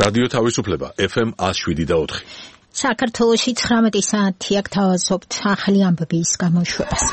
რადიო თავისუფლება FM 107.4. საქართველოში 19 საათი აქ თავაზობთ ახალი ამბების გამოშვებას.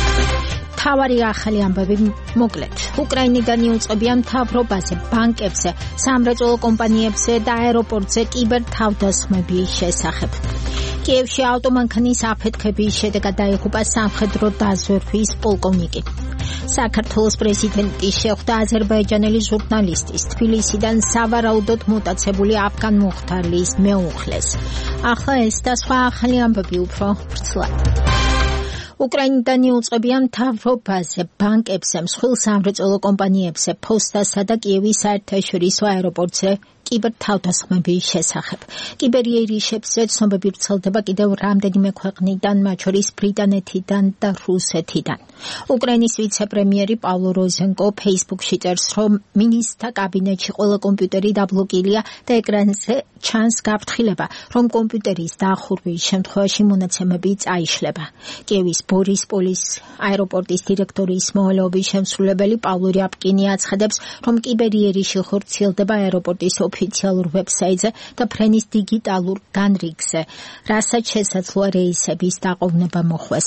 თავარი ახალი ამბები მოკლედ. უკრაინიდან იუწყებიან მთავრობაზე, ბანკებზე, სამრეწველო კომპანიებზე და აეროპორტზე კიბერთავდასხმების შესახებ. კიევში ავტომანქანის აფეთქების შედეგად დაიღუპა სამხედრო დაზვერვის პოლკოვნიკი. საქართველოს პრეზიდენტი შეხვდა აზერბაიჯანელი ჟურნალისტის თბილისიდან სავარაუდოდ მუტაცებული აფგან მუხთარლის მეუღლეს. ახლა ეს და სხვა ახალი ამბები უფრო ვრცლად. უკრაინიდან იუწყებიან მთავრობაზე, ბანკებზე, მსხვილ სამრეწველო კომპანიებზე, ფოსტასა და კიევის საერთაშორისო აეროპორტზე კიბერთავდასხმების შესახებ. კიბერიერიშებზე ცნობები ვრცელდება კიდევ რამდენიმე ქვეყნიდან, მათ შორის ბრიტანეთიდან და რუსეთიდან. უკრაინის ვიცე-პრემიერი პავლო როზენკო Facebook-ში წერს, რომ მინისტრთა კაბინეტში ყველა კომპიუტერი დაბლოკილია და ეკრანზე ჩანს გაფრთხილება, რომ კომპიუტერის დახურვის შემთხვევაში მონაცემები წაიშლება. კიევის ბორისპოლის აეროპორტის დირექტორის მოვალეობის შემსრულებელი პავლო რიაპკინი აცხადებს, რომ კიბერიერიში ხორციელდება აეროპორტის ოფიციალურ ვებსაიტზე და ფრენის დიგიტალურ განრიგზე, რასაც შესაძლოა რეისების დაყოვნება მოხვეს.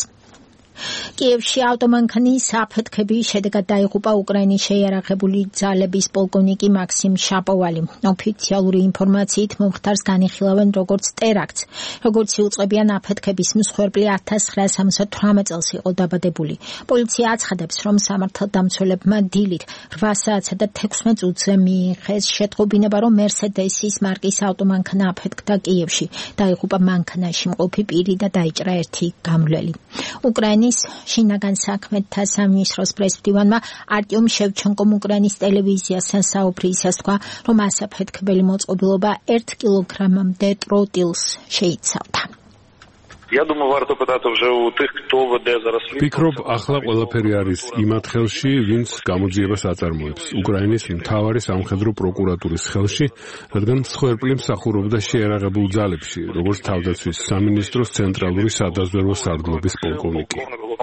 კიევში ავტომანქანის აფეთქების შედეგად დაიღუპა უკრაინის შეიარაღებული ძალების პოლკოვნიკი მაქსიმ შაპოვალი. ოფიციალური ინფორმაციით მომხდარს განიხილავენ როგორც ტერაქტს. როგორც იუწყებიან αφეთქების მსხვერპლი 1978 წელს იყო დაბადებული. პოლიცია აცხადებს, რომ სამართალდამცველებმა დილით 8 საათსა და 16 წუთზე მიიღეს შეტყობინება, რომ მერსედესის მარკის ავტომანქანა აფეთქდა კიევში. დაიღუპა მანქანაში მყოფი პირი და დაიჭრა ერთი გამვლელი. უკრაინის შინაგან საქმეთა სამინისტროს პრესმდივანმა არტიომ შევჩენკომ უკრაინის ტელევიზიასთან საუბრისას თქვა, რომ ასაფეთქებელი მოწყობილობა 1 კილოგრამამდე ტროტილს შეიცავდა. ვფიქრობ, ახლა ყველაფერი არის იმათ ხელში, ვინც გამოძიებას აწარმოებს. უკრაინის მთავარი სამხედრო პროკურატურის ხელში, რადგან მსხვერპლი მსახურობდა შეიარაღებულ ძალებში, როგორც თავდაცვის სამინისტროს ცენტრალური სადაზვერვო სარდლობის პოლკოვნიკი.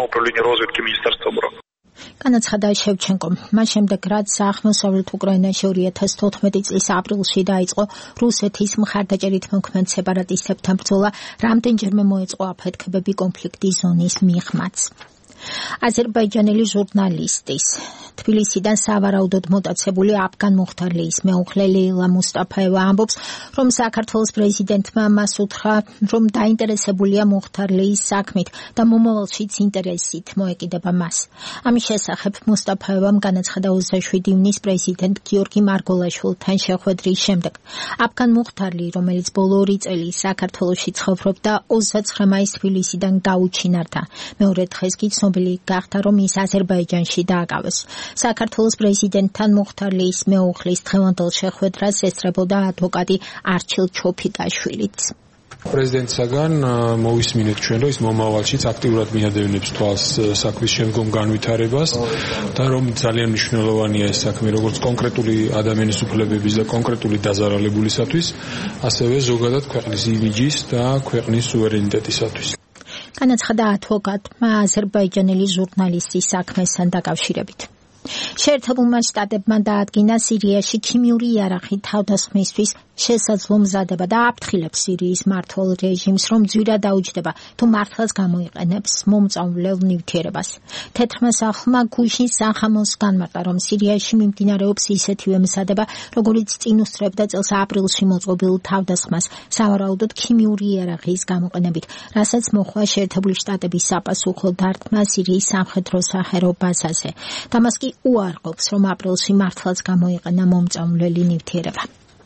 განაცხადა შევჩენკომ. მას შემდეგ, რაც აღმოსავლეთ უკრაინაში 2014 წლის აპრილში დაიწყო რუსეთის მხარდაჭერით მოქმედ სეპარატისტებთან ბრძოლა, რამდენჯერმე მოეწყო აფეთქებები კონფლიქტის ზონის მიღმაც. აზერბაიჯანელი ჟურნალისტის თბილისიდან სავარაუდოდ მუტაცებული აფგან მუხთარლის მეუღლე ლეილა მუსტაფაევა ამბობს, რომ საქართველოს პრეზიდენტმა მას უთხრა, რომ დაინტერესებულია მუხთარლის საქმით და მომავალშიც ინტერესით მოეკიდება მას. ამის შესახებ მუსტაფაევამ განაცხადა 27 ივნის პრეზიდენტ გიორგი მარგოლაშვილთან შეხვედრის შემდეგ. აფგან მუხთარლი, რომელიც ბოლო 2 წელი საქართველოში ცხოვრობდა, 29 მაისს თბილისიდან გაუჩინარდა. მეორე დღეს კი ცნობილი გახდა, რომ ის აზერბაიჯანში დააკავეს. საქართველოს პრეზიდენტთან მუხთარლის მეუღლის დღევანდელ შეხვედრას ესწრებოდა ადვოკატი არჩილ ჩოფიკაშვილიც. პრეზიდენტსაგან მოვისმინეთ ჩვენ, რომ ის მომავალშიც აქტიურად მიადევნებს თვალს საქმის შემდგომ განვითარებას და რომ ძალიან მნიშვნელოვანია ეს საქმე როგორც კონკრეტული ადამიანის უფლებების და კონკრეტული დაზარალებულისათვის, ასევე ზოგადად ქვეყნის იმიჯის და ქვეყნის სუვერენიტეტისათვის. განაცხადა ადვოკატმა აზერბაიჯანელი ჟურნალისტის საქმესთან დაკავშირებით. შეერთებულმა შტატებმა დაადგინა სირიაში ქიმიური იარაღი თავდასხმისთვის შესაძლო მზადება და აფრთხილებს სირიის მმართველ რეჟიმს, რომ ძვირად დაუჯდება თუ მართლაც გამოიყენებს მომწამვლელ ნივთიერებას. თეთრმა სახლმა გუშინ სახამოს განმარტა, რომ სირიაში მიმდინარეობს ისეთივე მზადება, როგორიც წინ უსწრებდა წელს აპრილში მოწყობილ თავდასხმას, სავარაუდოდ ქიმიური იარაღის გამოყენებით, რასაც მოხდა შეერთებული შტატების საპასუხო დარტყმა სირიის სამხედრო საჰაერო ბაზაზე. დამას კი უარყოფს, რომ აპრილში მართლაც გამოიყენა მომწამვლელი ნივთიერება.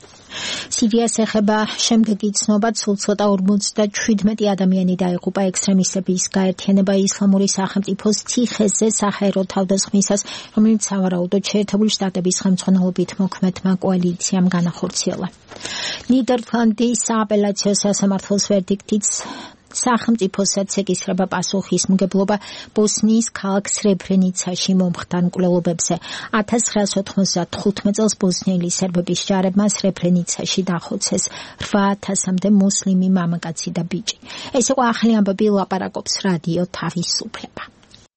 სირიას ეხება შემდეგი ცნობა, სულ ცოტა 57 ადამიანი დაიღუპა ექსტრემისტების გაერთიანება ისლამური სახელმწიფოს ციხეზე საჰაერო თავდასხმისას, რომელიც სავარაუდოდ შეერთებული შტატების ხელმძღვანელობით მოქმედმა კოალიციამ განახორციელა. ნიდერლანდის სააპელაციო სასამართლოს ვერდიქტით სახელმწიფოსაც ეკისრება პასუხისმგებლობა ბოსნიის ქალაქ სრებრენიცაში მომხდარ მკვლელობებზე. 1995 წელს ბოსნიელი სერბების ჯარებმა სრებრენიცაში დახოცეს 8000-მდე მუსლიმი მამაკაცი და ბიჭი. ეს იყო ახალი ამბები, ლაპარაკობს რადიო თავისუფლება.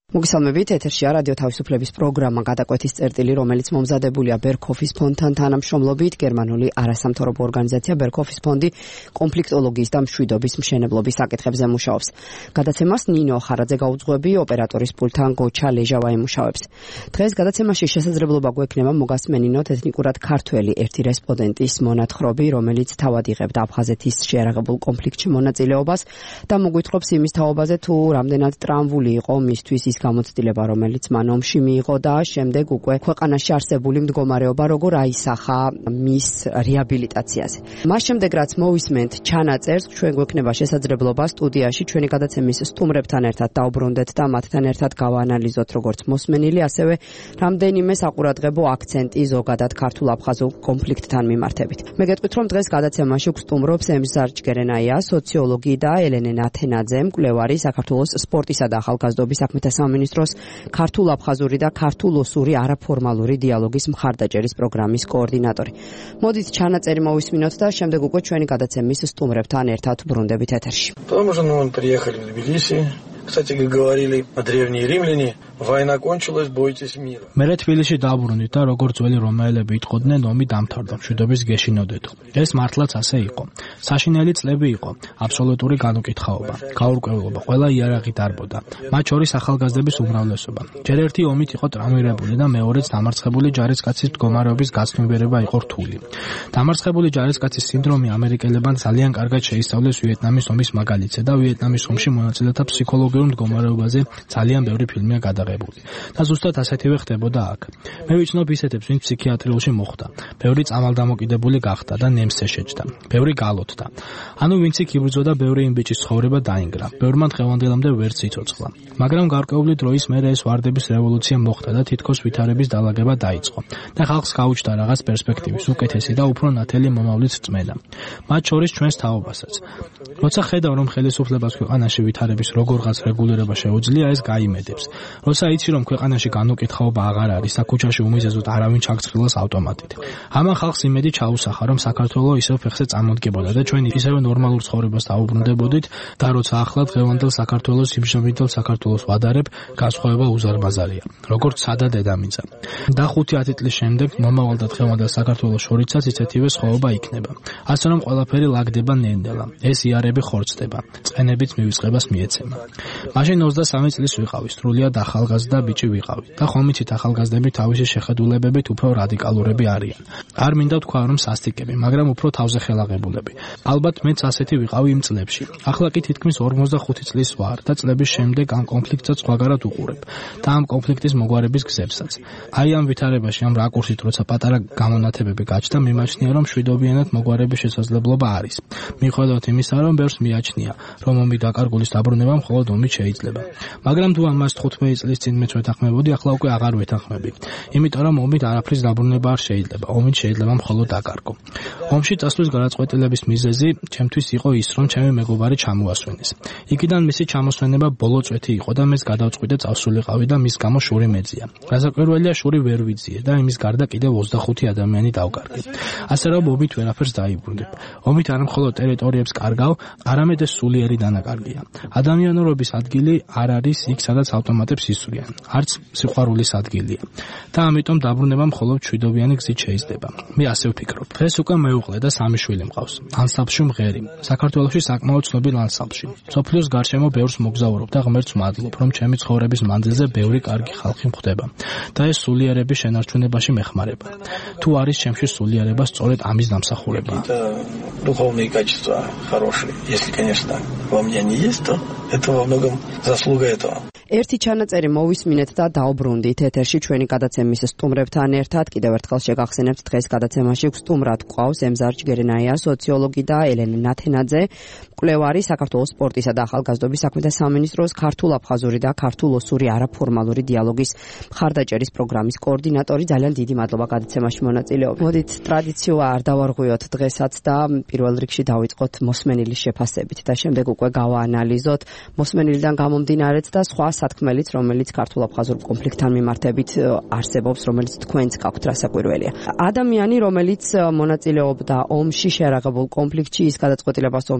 მოგესალმებით, ეთერშია რადიო თავისუფლების პროგრამა გადაკვეთის წერტილი, რომელიც მომზადებულია ბერქოფის ფონდთან თანამშრომლობით. გერმანული არასამთავრობო ორგანიზაცია ბერქოფის ფონდი კონფლიქტოლოგიის და მშვიდობის მშენებლობის საკითხებზე მუშაობს. გადაცემას ნინო ხარაძე გაუძღვები, ოპერატორის პულტთან გოჩა ლეჟავა ემუშავებს. დღეს გადაცემაში შესაძლებლობა გვექნება მოგასმენინოთ ეთნიკურად ქართველი ერთი რესპონდენტის მონათხრობი, რომელიც თავად იღებდა აფხაზეთის შეიარაღებულ კონფლიქტში მონაწილეობას და მოგვითხრობს იმის თაობაზე, თუ რამდენად ტრამვული იყო მისთვის ის გამოცდილება, რომელიც მან ომში მიიღო და შემდეგ უკვე ქვეყანაში არსებული მდგომარეობა როგორ აისახა მის რეაბილიტაციაზე. მას შემდეგ რაც მოვისმენთ ჩანაწერს, ჩვენ გვექნება შესაძლებლობა სტუდიაში ჩვენი გადაცემის სტუმრებთან ერთად დავბრუნდეთ და მათთან ერთად გავაანალიზოთ როგორც მოსმენილი, ასევე რამდენიმე საყურადღებო აქცენტი ზოგადად ქართულ-აფხაზურ კონფლიქტთან მიმართებით. მე გეტყვით, რომ დღეს გადაცემაში გვსტუმრობს ემზარ ჯგერენაია, სოციოლოგი და ელენე ნათენაძე, მკვლევარი, საქართველოს სპორტისა და ახალგაზრდობის საქმეთა სამინისტროს ქართულ-აფხაზური და ქართულ-ოსური არაფორმალური დიალოგის მხარდაჭერის პროგრამის координаტორი. მოდით ჩანაწერი მოვისმინოთ და შემდეგ უკვე ჩვენი გადაცემის სტუმრებთან ერთად ბრუნდებით ეთერში. Потому что мы приехали в Тбилиси. Кстати, как говорили древние римляне, война кончилась, бойтесь мира. მე თბილისში დაბრუნდით და როგორც ძველი რომაელები იტყოდნენ, ომი დამთავრდა, მშვიდობის გეშინოდეთო. ეს მართლაც ასე იყო. საშინელი წლები იყო, აბსოლუტური განუკითხაობა, გაურკვევლობა, ყველა იარაღი დარბოდა. მათ შორის ახალგაზრდების უმრავლესობა. ჯერ ერთი ომით იყო ტრამვირებული და მეორეც დამარცხებული ჯარისკაცის მდგომარეობის გაცნობიერება იყო რთული. დამარცხებული ჯარისკაცის სინდრომი ამერიკელებმა ძალიან კარგად შეისწავლეს ვიეტნამის ომის მაგალითზე და ვიეტნამის ომში მონაწილეთა ფსიქოლოგიურ მდგომარეობაზე ძალიან ბევრი ფილმია გადაღებული. და ზუსტად ასეთივე ხდებოდა აქ. მე ვიცნობ ისეთებს, ვინც ფსიქიატრიულში მოხვდა. ბევრი წამალდამოკიდებული გახდა და ნემსზე შეჯდა. ბევრი გალოთდა. ანუ ვინც იქ იბრძოდა, ბევრი იმ ბიჭის ცხოვრება დაინგრა. ბევრმა დღევანდელამდე ვერც იცოცხლა. მაგრამ გარკვეული დროის მერე ეს ვარდების რევოლუცია მოხდა და თითქოს ვითარების დალაგება დაიწყო. და ხალხს გაუჩნდა რაღაც პერსპექტივის, უკეთესი და უფრო ნათელი მომავლის რწმენა. მათ შორის ჩვენს თაობასაც. როცა ხედავ, რომ ხელისუფლებას ქვეყანაში ვითარების როგორღაც რეგულირება შეუძლია, ეს გაიმედებს. როცა იცი, რომ ქვეყანაში განუკითხაობა აღარ არის და ქუჩაში უმიზეზოდ არავინ ჩაგწრილას ავტომატით. ამან ხალხს იმედი ჩაუსახა, რომ საქართველო ისევ ფეხზე წამოდგებოდა და ჩვენ ისევე ნორმალურ ცხოვრებას დაუბრუნდებოდით და როცა ახლა დღევანდელ საქართველოს იმჟამინდელ საქართველოს ვადარებ, განსხვავება უზარმაზარია. როგორც სადა დედამიწა. და 5-10 წლის შემდეგ მომავალ და დღევანდელ საქართველოს შორიცაც ისეთივე სხვაობა იქნება. ასე რომ ყველაფერი ლაგდება ნენდელა. ეს იარები ხორცდება. წყენებით მივისყებას მიეცემა. მაშინ 23 წლის ვიყავი, სრულიად ახალგაზრდა ბიჭი ვიყავი და ხომიცით ახალგაზრდები თავისი შეხედულებებით უფრო რადიკალურები არიან. არ მინდა თქვა, რომ სასტიკები, მაგრამ უფრო თავზე ხელაღებულები. ალბათ მეც ასეთი ვიყავი იმ წლებში. ახლა კი თითქმის 45 წლის ვარ და წლების შემდეგ ამ კონფლიქტსაც სხვაგარად უყურებ და ამ კონფლიქტის მოგვარების გზებსაც. აი ამ ვითარებაში, ამ რაკურსით, როცა პატარა გამონათებები გაჩნდა, მიმაჩნია, რომ მშვიდობიანად მოგვარების შესაძლებლობა არის. მიუხედავად იმისა, რომ ბევრს მიაჩნია, რომ ომი დაკარგულის დაბრუნება მხოლოდ ომით შეიძლება. მაგრამ თუ ამას 15 წლის წინ მეც ვეთანხმებოდი, ახლა უკვე აღარ ვეთანხმები. იმიტომ რომ ომით არაფრის დაბრუნება არ შეიძლება. ომით შეიძლება მხოლოდ დაკარგო. ომში წასვლის გადაწყვეტილების მიზეზი ჩემთვის იყო ის, რომ ჩემი მეგობარი ჩამოასვენეს. იქიდან მისი ჩამოსვენება ბოლო წვეთი იყო და მეც გადავწყვიტე წავსულიყავი და მის გამო შური მეძია. გასაკვირველია, შური ვერ ვიძიე და იმის გარდა კიდევ 25 ადამიანი დავკარგე. ასე რომ ომით ვერაფერს დაიბრუნდებ. ომით არ მხოლოდ ტერიტორიებს კარგავ, არამედ ეს სულიერი დანაკარგია. ადამიანურობის ადგილი არ არის იქ, სადაც ავტომატებს ისვრიან. არც სიყვარულის ადგილია. და ამიტომ დაბრუნება მხოლოდ მშვიდობიანი გზით შეიძლება. მე ასე ვფიქრობ. დღეს უკვე მეუღლე და 3 შვილი მყავს. ანსამბლში მღერი. საქართველოში საკმაოდ ცნობილ ანსამბლში. სოფლიოს გარშემო ბევრს მოგზაურობ და ღმერთს მადლობ, რომ ჩემი ცხოვრების მანძილზე ბევრი კარგი ხალხი მხვდება. და ეს სულიერების შენარჩუნებაში მეხმარება. თუ არის ჩემში სულიერება, სწორედ ამის დამსახურება. Духовные качества хорошие. Если, конечно, во мне они есть, то это во многом заслуга этого. ერთი ჩანაწერი მოვისმინეთ და დავბრუნდით ეთერში ჩვენი გადაცემის სტუმრებთან ერთად. კიდევ ერთხელ შეგახსენებთ, დღეს გადაცემაში სტუმრად გვყავს ემზარ ჯგერენაია, სოციოლოგი და ელენე ნათენაძე, მკვლევარი, საქართველოს სპორტისა და ახალგაზრდობის საქმეთა სამინისტროს ქართულ-აფხაზური და ქართულ-ოსური არაფორმალური დიალოგის მხარდაჭერის პროგრამის координаტორი. ძალიან დიდი მადლობა გადაცემაში მონაწილეობისთვის. მოდით ტრადიციაა არ დავარღვიოთ დღესაც და პირველ რიგში დავიწყოთ მოსმენილის შეფასებით და შემდეგ უკვე გავაანალიზოთ მოსმენილიდან გამომდინარეც და სხვა სათქმელიც, რომელიც ქართულ-აფხაზურ კონფლიქტთან მიმართებით არსებობს, რომელიც თქვენც გაქვთ რასაკვირველია. ადამიანი, რომელიც მონაწილეობდა ომში, შეიარაღებულ კონფლიქტში, ის გადაწყვეტილებას ომში წასვას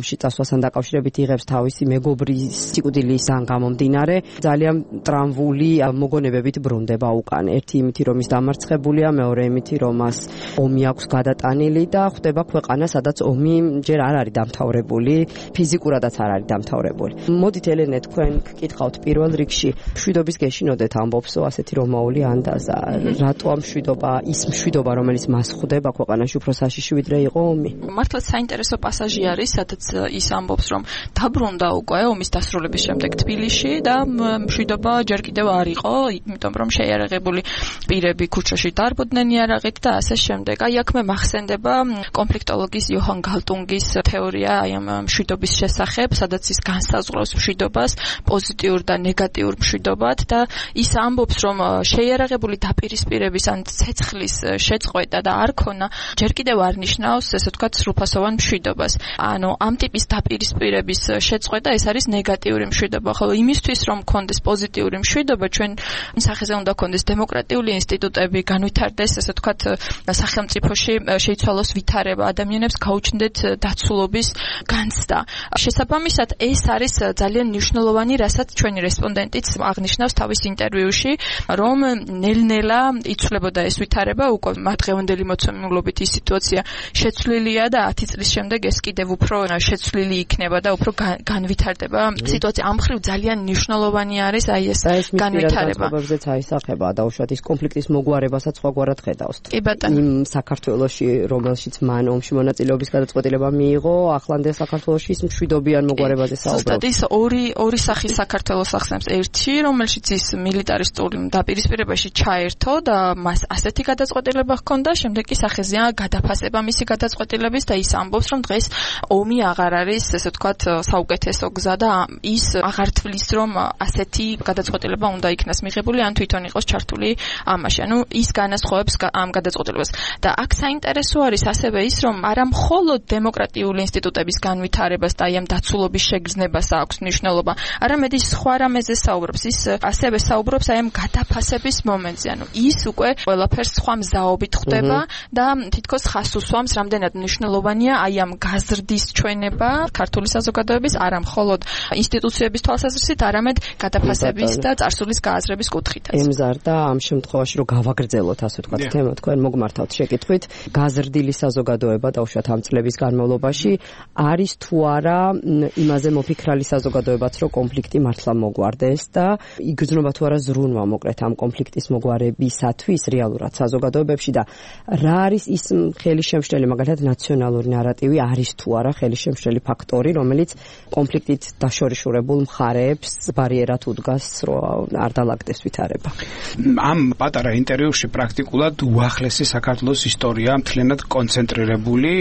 სამეფოსთან დაკავშირებით იღებს თავისი მეგობრის სიკვდილისგან გამომდინარე ძალიან ტრამვული მოგონებებით ბრუნდება უკან. ერთი იმითი რომ ის დამარცხებულია, მეორე იმითი რომ მას ომი აქვს გადატანილი და ხვდება ქვეყანა, სადაც ომი ჯერ არ არის დამთავრებული, ფიზიკურადაც არ არის დამთავრებული. მოდით ელენე, თქვენ გკითხავთ პირველ რიგში, მშვიდობის გეშინოდეთ ამბობსო ასეთი რომაული ანდაზა. რატო ამ მშვიდობა, ის მშვიდობა, რომელიც მას ხვდება ქვეყანაში უფრო საშიში ვიდრე იყო ომი? მართლაც საინტერესო პასაჟი არის, სადაც ის ამბობს, რომ დაბრუნდა უკვე ომის დასრულების შემდეგ თბილისში და მშვიდობა ჯერ კიდევ არ იყო, იმიტომ რომ შეიარაღებული პირები ქუჩაში დარბოდნენ იარაღით და ასე შემდეგ. აი აქ მე მახსენდება კონფლიქტოლოგის იოჰან გალტუნგის თეორია აი ამ მშვიდობის შესახებ, სადაც ის განსაზღვრავს მშვიდობას პოზიტიურ და ნეგატიურ მშვიდობად და ის ამბობს, რომ შეიარაღებული დაპირისპირების ან ცეცხლის შეწყვეტა და არ ქონა ჯერ კიდევ არ ნიშნავს, ესე ვთქვათ, სრულფასოვან მშვიდობას. ანუ ამ ტიპის დაპირისპირების შეწყვეტა ეს არის ნეგატიური მშვიდობა, ხოლო იმისთვის რომ გქონდეს პოზიტიური მშვიდობა, ჩვენ სახეზე უნდა გქონდეს დემოკრატიული ინსტიტუტები, განვითარდეს, ესე ვთქვათ, სახელმწიფოში შეიცვალოს ვითარება, ადამიანებს გაუჩნდეთ დაცულობის განცდა. შესაბამისად, ეს არის ძალიან მნიშვნელოვანი, რასაც ჩვენი რესპონდენტიც აღნიშნავს თავის ინტერვიუში, რომ ნელ-ნელა იცვლებოდა ეს ვითარება, უკვე მათდღევანდელი მოცემულობით ის სიტუაცია შეცვლილია და 10 წლის შემდეგ ეს კიდევ უფრო შეცვლილი იქნება და უფრო განვითარდება სიტუაცია. ამ მხრივ ძალიან მნიშვნელოვანი არის აი ეს განვითარება. ეს აისახება დაუშვათ ის კონფლიქტის მოგვარებასაც სხვაგვარად ხედავს. იმ საქართველოში, რომელშიც მან ომში მონაწილეობის გადაწყვეტილება მიიღო, ახლანდელ საქართველოში ის მშვიდობიან მოგვარებაზე საუბრობს. ზუსტად ის ორი სახის საქართველოს ახსენებს. ერთი, რომელშიც ის მილიტარისტული დაპირისპირებაში ჩაერთო და მას ასეთი გადაწყვეტილება ჰქონდა, შემდეგ კი სახეზეა გადაფასება მისი გადაწყვეტილების და ის ამბობს, რომ დღეს ომი აღარ არის, ესე ვთქვათ, საუკეთესო გზა და ის აღარ თვლის, რომ ასეთი გადაწყვეტილება უნდა იქნას მიღებული, ან თვითონ იყოს ჩართული ამაში. ანუ ის განასხვავებს ამ გადაწყვეტილებას. და აქ საინტერესო არის ასევე ის, რომ არა მხოლოდ დემოკრატიული ინსტიტუტების განვითარებას და აი ამ დაცულობის შეგრძნებას აქვს მნიშვნელობა, არამედ ის სხვა რამეზე საუბრობს. ის ასევე საუბრობს აი ამ გადაფასების მომენტზე. ანუ ის უკვე ყველაფერს სხვა მზაობით ხვდება და თითქოს ხას უსვამს, რამდენად მნიშვნელოვანია აი ამ გაზრდის ჩვენება ქართული საზოგადოების არა მხოლოდ ინსტიტუციების თვალსაზრისით, არამედ გადაფასების და წარსულის გააზრების კუთხითაც. ემზარდა ამ შემთხვევაში რომ გავაგრძელოთ, ასე ვთქვათ, თემა, თქვენ მოგმართავთ შეკითხვით, გაზრდილი საზოგადოება დაუშვათ ამ წლების განმავლობაში არის თუ არა იმაზე მოფიქრალი საზოგადოებაც, რომ კონფლიქტი მართლა მოგვარდეს და იგრძნობა თუ არა ზრუნვა მოკლედ ამ კონფლიქტის მოგვარებისათვის რეალურად საზოგადოებებში და რა არის ის ხელისშემშლელი, მაგალითად ნაციონალური ნარატივი არის თუ არა ხელისშემშლელი ფაქტორი, რომელიც კონფლიქტით დაშორიშურებულ მხარეებს ბარიერად უდგას, რომ არ დალაგდეს ვითარება. ამ პატარა ინტერვიუში პრაქტიკულად უახლესი საქართველოს ისტორია მთლიანად კონცენტრირებული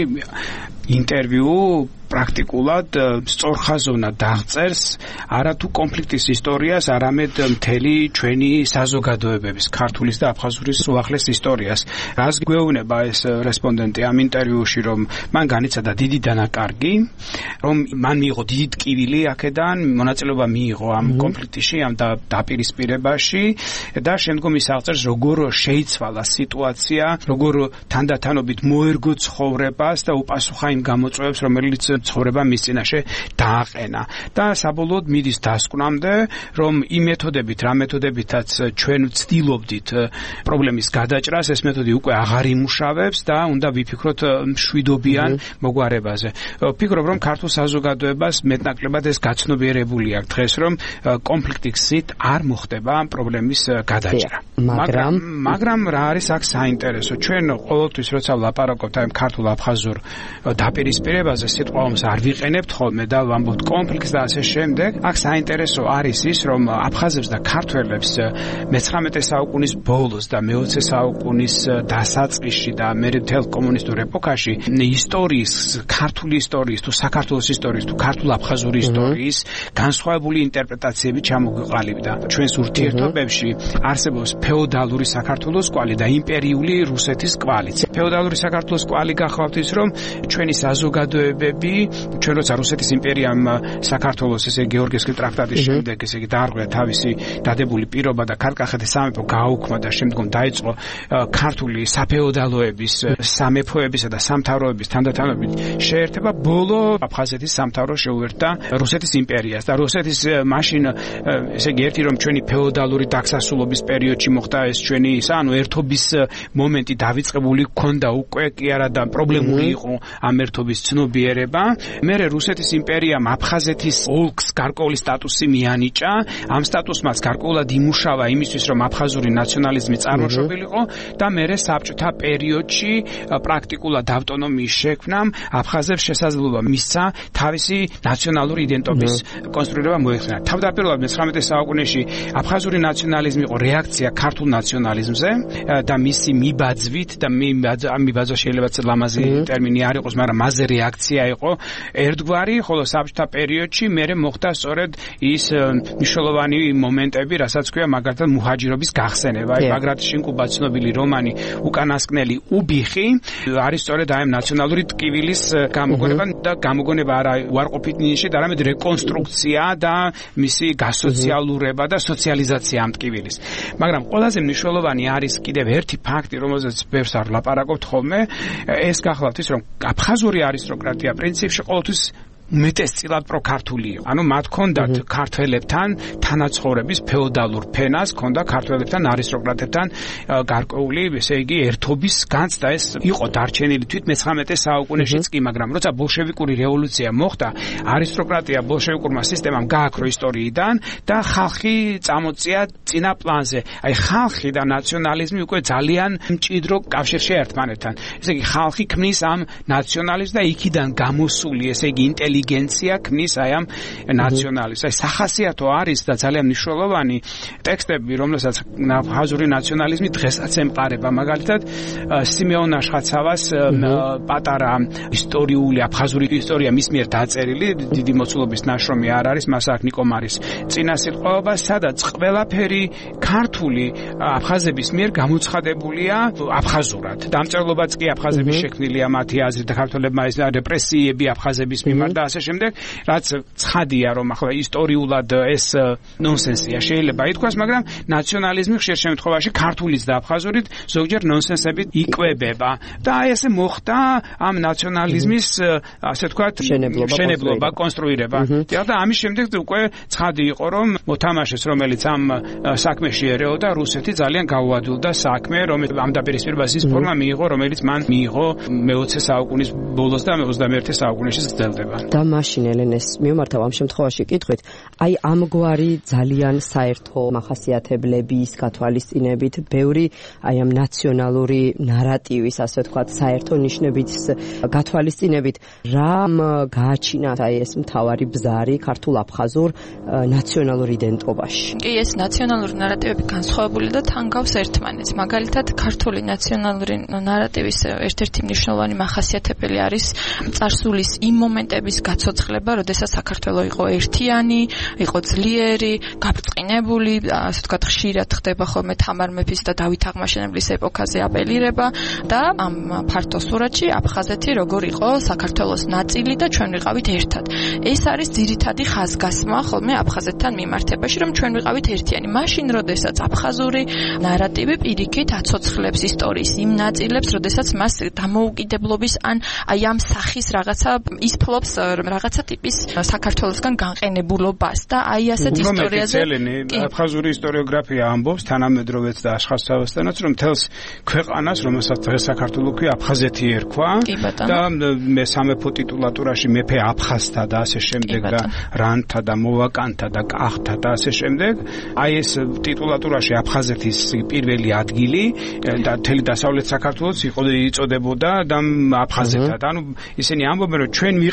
ინტერვიუ პრაქტიკულად სწორხაზოვნად დაღწერს არათუ კონფლიქტის ისტორიას, არამედ მთელი ჩვენი საზოგადოებების, ქართულის და აფხაზურის უახლეს ისტორიას. რას გვეუბნება ეს რესპონდენტი ამ ინტერვიუში, რომ მან განიცადა დიდი დანაკარგი, რომ მან მიიღო დიდი ტკივილი აქედან, მონაწილეობა მიიღო ამ კონფლიქტში, ამ დაპირისპირებაში და შემდგომ ის აღწერს, როგორ შეიცვალა სიტუაცია, როგორ თანდათანობით მოერგო ცხოვრებას და უპასუხა იმ გამოწვევებს, რომელიც ცხოვრება მის წინაშე დააყენა და საბოლოოდ მიდის დასკვნამდე, რომ იმ მეთოდებით, რა მეთოდებითაც ჩვენ ვცდილობდით პრობლემის გადაჭრას, ეს მეთოდი უკვე აღარ იმუშავებს და უნდა ვიფიქროთ მშვიდობიან მოგვარებაზე. ვფიქრობ, რომ ქართულ საზოგადოებას მეტნაკლებად ეს გაცნობიერებული აქვს დღეს, რომ კონფლიქტით არ მოხდება პრობლემის გადაჭრა. მაგრამ რა არის აქ საინტერესო? ჩვენ ყოველთვის როცა ვლაპარაკობთ აი ქართულ აფხაზურ დაპირისპირებაზე, სიტყვა ომს არ ვიყენებთ ხოლმე და ვამბობთ კონფლიქტს და ასე შემდეგ. აქ საინტერესო არის ის, რომ აფხაზებს და ქართველებს მე-19 საუკუნის ბოლოს და მე-20 საუკუნის დასაწყისში და მე მთელ კომუნისტურ ეპოქაში ისტორიის, ქართული ისტორიის თუ საქართველოს ისტორიის თუ ქართულ-აფხაზური ისტორიის განსხვავებული ინტერპრეტაციები ჩამოგვიყალიბდა. ჩვენს ურთიერთობებში არსებობს ფეოდალური საქართველოს კვალი და იმპერიული რუსეთის კვალიც. ფეოდალური საქართველოს კვალი გახლავთ ის, რომ ჩვენი საზოგადოებები, ჩვენ როცა რუსეთის იმპერიამ საქართველოს ესე გეორგიევსკის ტრაქტატის შემდეგ ესე იგი დაარღვია თავისი დადებული პირობა და ქართლ-კახეთის სამეფო გააუქმა და შემდგომ დაიწყო ქართული საფეოდალოების, სამეფოებისა და სამთავროების თანდათანობით შეერთება, ბოლო აფხაზეთის სამთავრო შეუერთდა რუსეთის იმპერიას და რუსეთის მაშინ ესე იგი ერთი რომ ჩვენი ფეოდალური დაქსასულობის პერიოდში მოხდა ეს ჩვენი ანუ ერთობის მომენტი დავიწყებული ჰქონდა უკვე კი არა და პრობლემური იყო ამ ერთობის ცნობიერება. მერე რუსეთის იმპერიამ აფხაზეთის ოლქს გარკვეული სტატუსი მიანიჭა. ამ სტატუსმაც გარკვეულად იმუშავა იმისთვის რომ აფხაზური ნაციონალიზმი წარმოშობილიყო და მერე საბჭოთა პერიოდში პრაქტიკულად ავტონომიის შექმნამ აფხაზებს შესაძლებლობა მისცა თავისი ნაციონალური იდენტობის კონსტრუირება მოეხდინა. თავდაპირველად მე-19 საუკუნეში აფხაზური ნაციონალიზმი იყო რეაქცია ქართულ ნაციონალიზმზე და მისი მიბაძვით და მიბაძვა შეიძლება ლამაზი ტერმინი არ იყოს, მაგრამ მასზე რეაქცია იყო ერთგვარი, ხოლო საბჭოთა პერიოდში მერე მოხდა სწორედ ის მნიშვნელოვანი მომენტები, რასაც ქვია მაგალითად მუჰაჯირობის გახსენება. ბაგრატ შინკუბა ცნობილი რომანი უკანასკნელი უბიხი არის სწორედ აი ამ ნაციონალური ტკივილის გამოგონება და გამოგონება არა უარყოფით ნიშნით, არამედ რეკონსტრუქცია და მისი გასოციალურება და სოციალიზაცია ამ ტკივილის. მაგრამ ყველაზე მნიშვნელოვანი არის კიდევ ერთი ფაქტი, რომელზეც ბევრს არ ვლაპარაკობთ ხოლმე, ეს გახლავთ ის, რომ აფხაზური არისტოკრატია პრინციპში ყოველთვის უმეტესწილად პროქართული იყო. ანუ მათ ჰქონდათ ქართველებთან თანაცხოვრების ფეოდალურ ფენას, ჰქონდა ქართველებთან არისტოკრატებთან გარკვეული, ესე იგი, ერთობის განცდა. ეს იყო დარჩენილი თვით მე-19 საუკუნეშიც კი, მაგრამ როცა ბოლშევიკური რევოლუცია მოხდა, არისტოკრატია ბოლშევიკურმა სისტემამ გააქრო ისტორიიდან და ხალხი წამოწია წინა პლანზე. აი ხალხი და ნაციონალიზმი უკვე ძალიან მჭიდრო კავშირში ერთმანეთთან. ესე იგი, ხალხი ქმნის ამ ნაციონალიზმს და იქიდან გამოსული, ესე იგი, ინტელიგენცია ქმნის აი ამ ნაციონალიზმს. აი სახასიათო არის და ძალიან მნიშვნელოვანი ტექსტები, რომელსაც აფხაზური ნაციონალიზმი დღესაც ემყარება. მაგალითად, სიმეონ აშხაცავას პატარა ისტორიული აფხაზური ისტორია მის მიერ დაწერილი, დიდი მოცულობის ნაშრომი არ არის, მას აქვს ნიკომარის წინასიტყვაობა, სადაც ყველაფერი ქართული აფხაზების მიერ გამოცხადებულია აფხაზურად. დამწერლობაც კი აფხაზების შექმნილია მათი აზრით და ქართველებმა ეს რეპრესიები აფხაზების მიმართ და ასე შემდეგ, რაც ცხადია, რომ ახლა ისტორიულად ეს ნონსენსია შეიძლება ითქვას, მაგრამ ნაციონალიზმი ხშირ შემთხვევაში ქართულიც და აფხაზურით ზოგჯერ ნონსენსებით იკვებება. და აი ესე მოხდა ამ ნაციონალიზმის, ასე ვთქვათ, მშენებლობა, კონსტრუირება. და ამის შემდეგ უკვე ცხადი იყო, რომ მოთამაშეს, რომელიც ამ საქმეში ერეოდა, რუსეთი ძალიან გაუადვილდა საქმე, რომელიც ამ დაპირისპირებას ის ფორმა მიიღო, რომელიც მან მიიღო მე-20 საუკუნის ბოლოს და მე-21 საუკუნეში გრძელდება. და მაშინ ელენეს მიმართავ ამ შემთხვევაში კითხვით, აი ამგვარი ძალიან საერთო მახასიათებლების გათვალისწინებით, ბევრი აი ამ ნაციონალური ნარატივის, ასე ვთქვათ, საერთო ნიშნების გათვალისწინებით, რა გააჩინა აი ეს მთავარი ბზარი ქართულ-აფხაზურ ნაციონალურ იდენტობაში? კი, ეს ნაციონალური ნარატივები განსხვავებული და თან გავს ერთმანეთს. მაგალითად, ქართული ნაციონალური ნარატივის ერთ-ერთი მნიშვნელოვანი მახასიათებელი არის წარსულის იმ მომენტების გაცოცხლება, როდესაც საქართველო იყო ერთიანი, იყო ძლიერი, გაბრწყინებული, ასე ვთქვათ, ხშირად ხდება ხოლმე თამარ მეფის და დავით აღმაშენებლის ეპოქაზე აპელირება და ამ ფართო სურათში აფხაზეთი როგორ იყო საქართველოს ნაწილი და ჩვენ ვიყავით ერთად. ეს არის ძირითადი ხაზგასმა ხოლმე აფხაზეთთან მიმართებაში, რომ ჩვენ ვიყავით ერთიანი. მაშინ, როდესაც აფხაზური ნარატივი პირიქით აცოცხლებს ისტორიის იმ ნაწილებს, როდესაც მას დამოუკიდებლობის ან აი ამ სახის რაღაცა ის ფლობს რაღაცა ტიპის საქართველოსგან განყენებულობას და აი ასეთ ისტორიაზე აფხაზური ისტორიოგრაფია ამბობს თანამედროვეც და აშხასავასთანაც, რომ თელს ქვეყანას, რომელსაც დღეს საქართველო ქვია, აფხაზეთი ერქვა და მე სამეფო ტიტულატურაში მეფე აფხაზთა და ასე შემდეგ და რანთა და მოვაკანთა და კახთა და ასე შემდეგ. აი ეს ტიტულატურაში აფხაზეთის პირველი ადგილი და მთელი დასავლეთ საქართველოს იწოდებოდა და აფხაზეთად. ანუ ისინი ამბობენ, რომ ჩვენ ვიყავით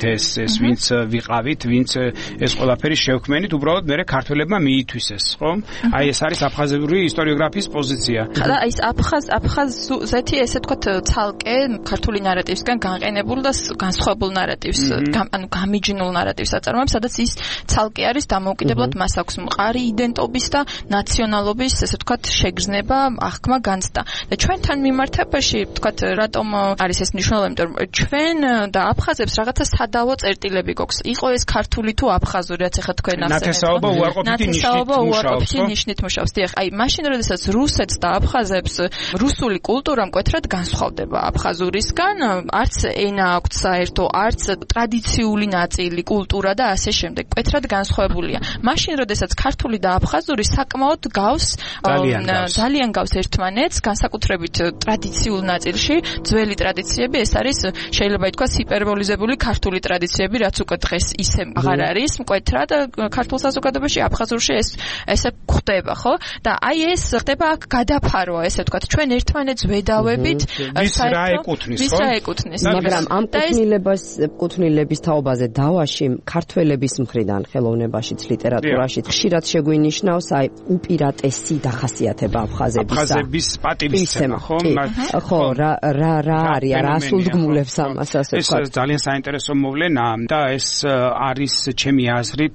ეს ვინც ვიყავით, ვინც ეს ყველაფერი შევქმენით, უბრალოდ მე ქართველებმა მიითვისეს, ხო? აი ეს არის აფხაზური ისტორიოგრაფიის პოზიცია. და აი ეს აფხაზეთი ესე თქვათ ცალკე ქართული ნარატივისგან განყენებულ და განსხვავებულ ნარატივს, ანუ გამიჯნულ ნარატივს აწარმოებს, სადაც ის ცალკე არის დამოუკიდებლად მას აქვს მყარი იდენტობის და ნაციონალობის, ესე ვთქვათ, შეგრძნება, აღქმა, განცდა. და ჩვენთან მიმართებაში, ვთქვათ, რატომ არის ეს მნიშვნელოვანი, იმიტომ რომ ჩვენ და აფხაზებს რაღაცა სადავო წერტილები გვაქვს. იყო ეს ქართული თუ აფხაზური, რაც ახლა თქვენ ასწავლეთ. ნათესაობა უარყოფითი ნიშნით მუშაობს. დიახ, აი მაშინ როდესაც რუსეთს და აფხაზებს რუსული კულტურა მკვეთრად განსხვავდება აფხაზურისგან, არც ენა აქვს საერთო, არც ტრადიციული ნაწილი, კულტურა და ასე შემდეგ. მკვეთრად განსხვავებულია. მაშინ როდესაც ქართული და აფხაზური საკმაოდ გავს, ძალიან გავს ერთმანეთს, განსაკუთრებით ტრადიციულ ნაწილში, ძველი ტრადიციები, ეს არის შეიძლება ითქვას ჰიპერბოლიზებული ქართული ტრადიციები, რაც უკვე დღეს ისე აღარ არის მკვეთრად ქართულ საზოგადოებაში, აფხაზურში ესე ხდება, ხო? და აი ეს ხდება აქ გადაფარვა, ესე ვთქვათ, ჩვენ ერთმანეთს ვედავებით, ვის რა ეკუთვნის, მაგრამ ამ კუთვნილების თაობაზე დავაში ქართველების მხრიდან ხელოვნებაშიც, ლიტერატურაშიც ხშირად შეგვინიშნავს აი უპირატესი დახასიათება აფხაზების პატივისცემა, ხო? ხო, რა არის, რა ასულდგმულებს ამას, ასე ვთქვათ. ეს ძალიან საინტერესო მოვლენაა და ეს არის ჩემი აზრით,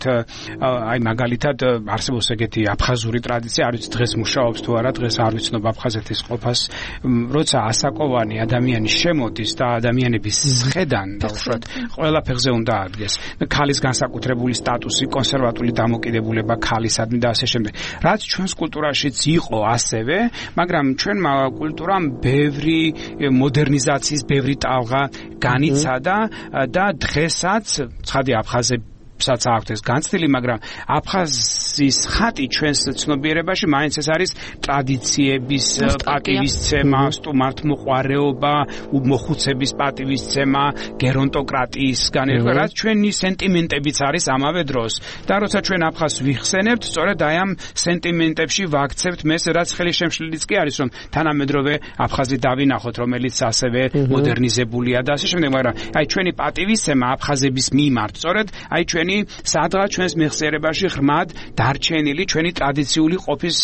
აი მაგალითად არსებობს ეგეთი აფხაზური ტრადიცია, არ ვიცი დღეს მუშაობს თუ არა, დღეს არ ვიცნობ აფხაზეთის ყოფას, როცა ასაკოვანი ადამიანი შემოდის და ადამიანების ხედან დაუშვათ ყველა ფეხზე უნდა ადგეს. ქალის განსაკუთრებული სტატუსი, კონსერვატული დამოკიდებულება ქალისადმი და ასე შემდეგ. რაც ჩვენს კულტურაშიც იყო ასევე, მაგრამ ჩვენმა კულტურამ ბევრი მოდერნიზაციის, ბევრი ტალღა განიცადა და დღესაც ცხადი აფხაზებსაც აქვთ ეს განცდილი, მაგრამ აფხაზის ხატი ჩვენს ცნობიერებაში მაინც ეს არის ტრადიციების პატივისცემა, სტუმართმოყვარეობა, მოხუცების პატივისცემა, გერონტოკრატიისგან ერქვა, რაც ჩვენი სენტიმენტებიც არის ამავე დროს. და როცა ჩვენ აფხაზს ვიხსენებთ, სწორედ აი ამ სენტიმენტებში ვაქცევთ მეს, რაც ხელი შემშლილიც კი არის, რომ თანამედროვე აფხაზი დავინახოთ, რომელიც ასევე მოდერნიზებულია და ასე შემდეგ, მაგრამ აი ჩვენი პატივისცემა აფხაზების მიმართ, სწორედ აი ჩვენი სადღაც ჩვენს მეხსიერებაში ღრმად დარჩენილი ჩვენი ტრადიციული ყოფის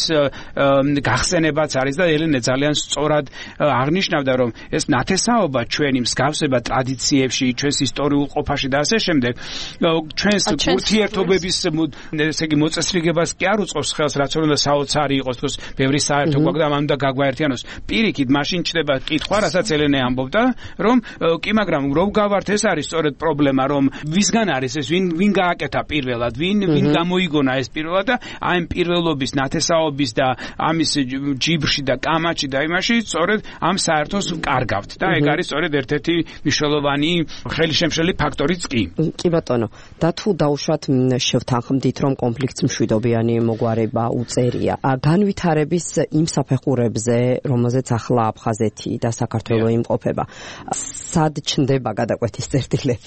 გახსენებაც არის და ელენე ძალიან სწორად აღნიშნავდა, რომ ეს ნათესაობა ჩვენი მსგავსება ტრადიციებში, ჩვენს ისტორიულ ყოფაში და ასე შემდეგ, ჩვენს ურთიერთობების ესე იგი მოწესრიგებას კი არ უწყობს ხელს, რაც უნდა საოცარი იყოს, თქოს, ბევრი საერთო გვაქვს და ამ უნდა გაგვაერთიანოს. პირიქით, მაშინ ჩდება კითხვა, რასაც ელენე ამბობდა, რომ კი, მაგრამ რო გავართ, ეს არის სწორედ პრობლემა, რომ ვისგან არის ეს, ვინ გააკეთა პირველად, ვინ გამოიგონა ეს პირველად და ამ პირველობის ნათესაობის და ამის ჯიბრში და კამაჩი და იმაში სწორედ ამ საერთოს ვკარგავთ და ეგ არის სწორედ ერთ-ერთი მნიშვნელოვანი ხელშემშლელი ფაქტორიც კი. კი ბატონო, და თუ დაუშვათ შევთანხმდით, რომ კონფლიქტს მშვიდობიანი მოგვარება უწერია, განვითარების იმ საფეხურებზე, რომელზეც ახლა აფხაზეთი და საქართველო იმყოფება, სად ჩნდება გადაკვეთის წერტილები?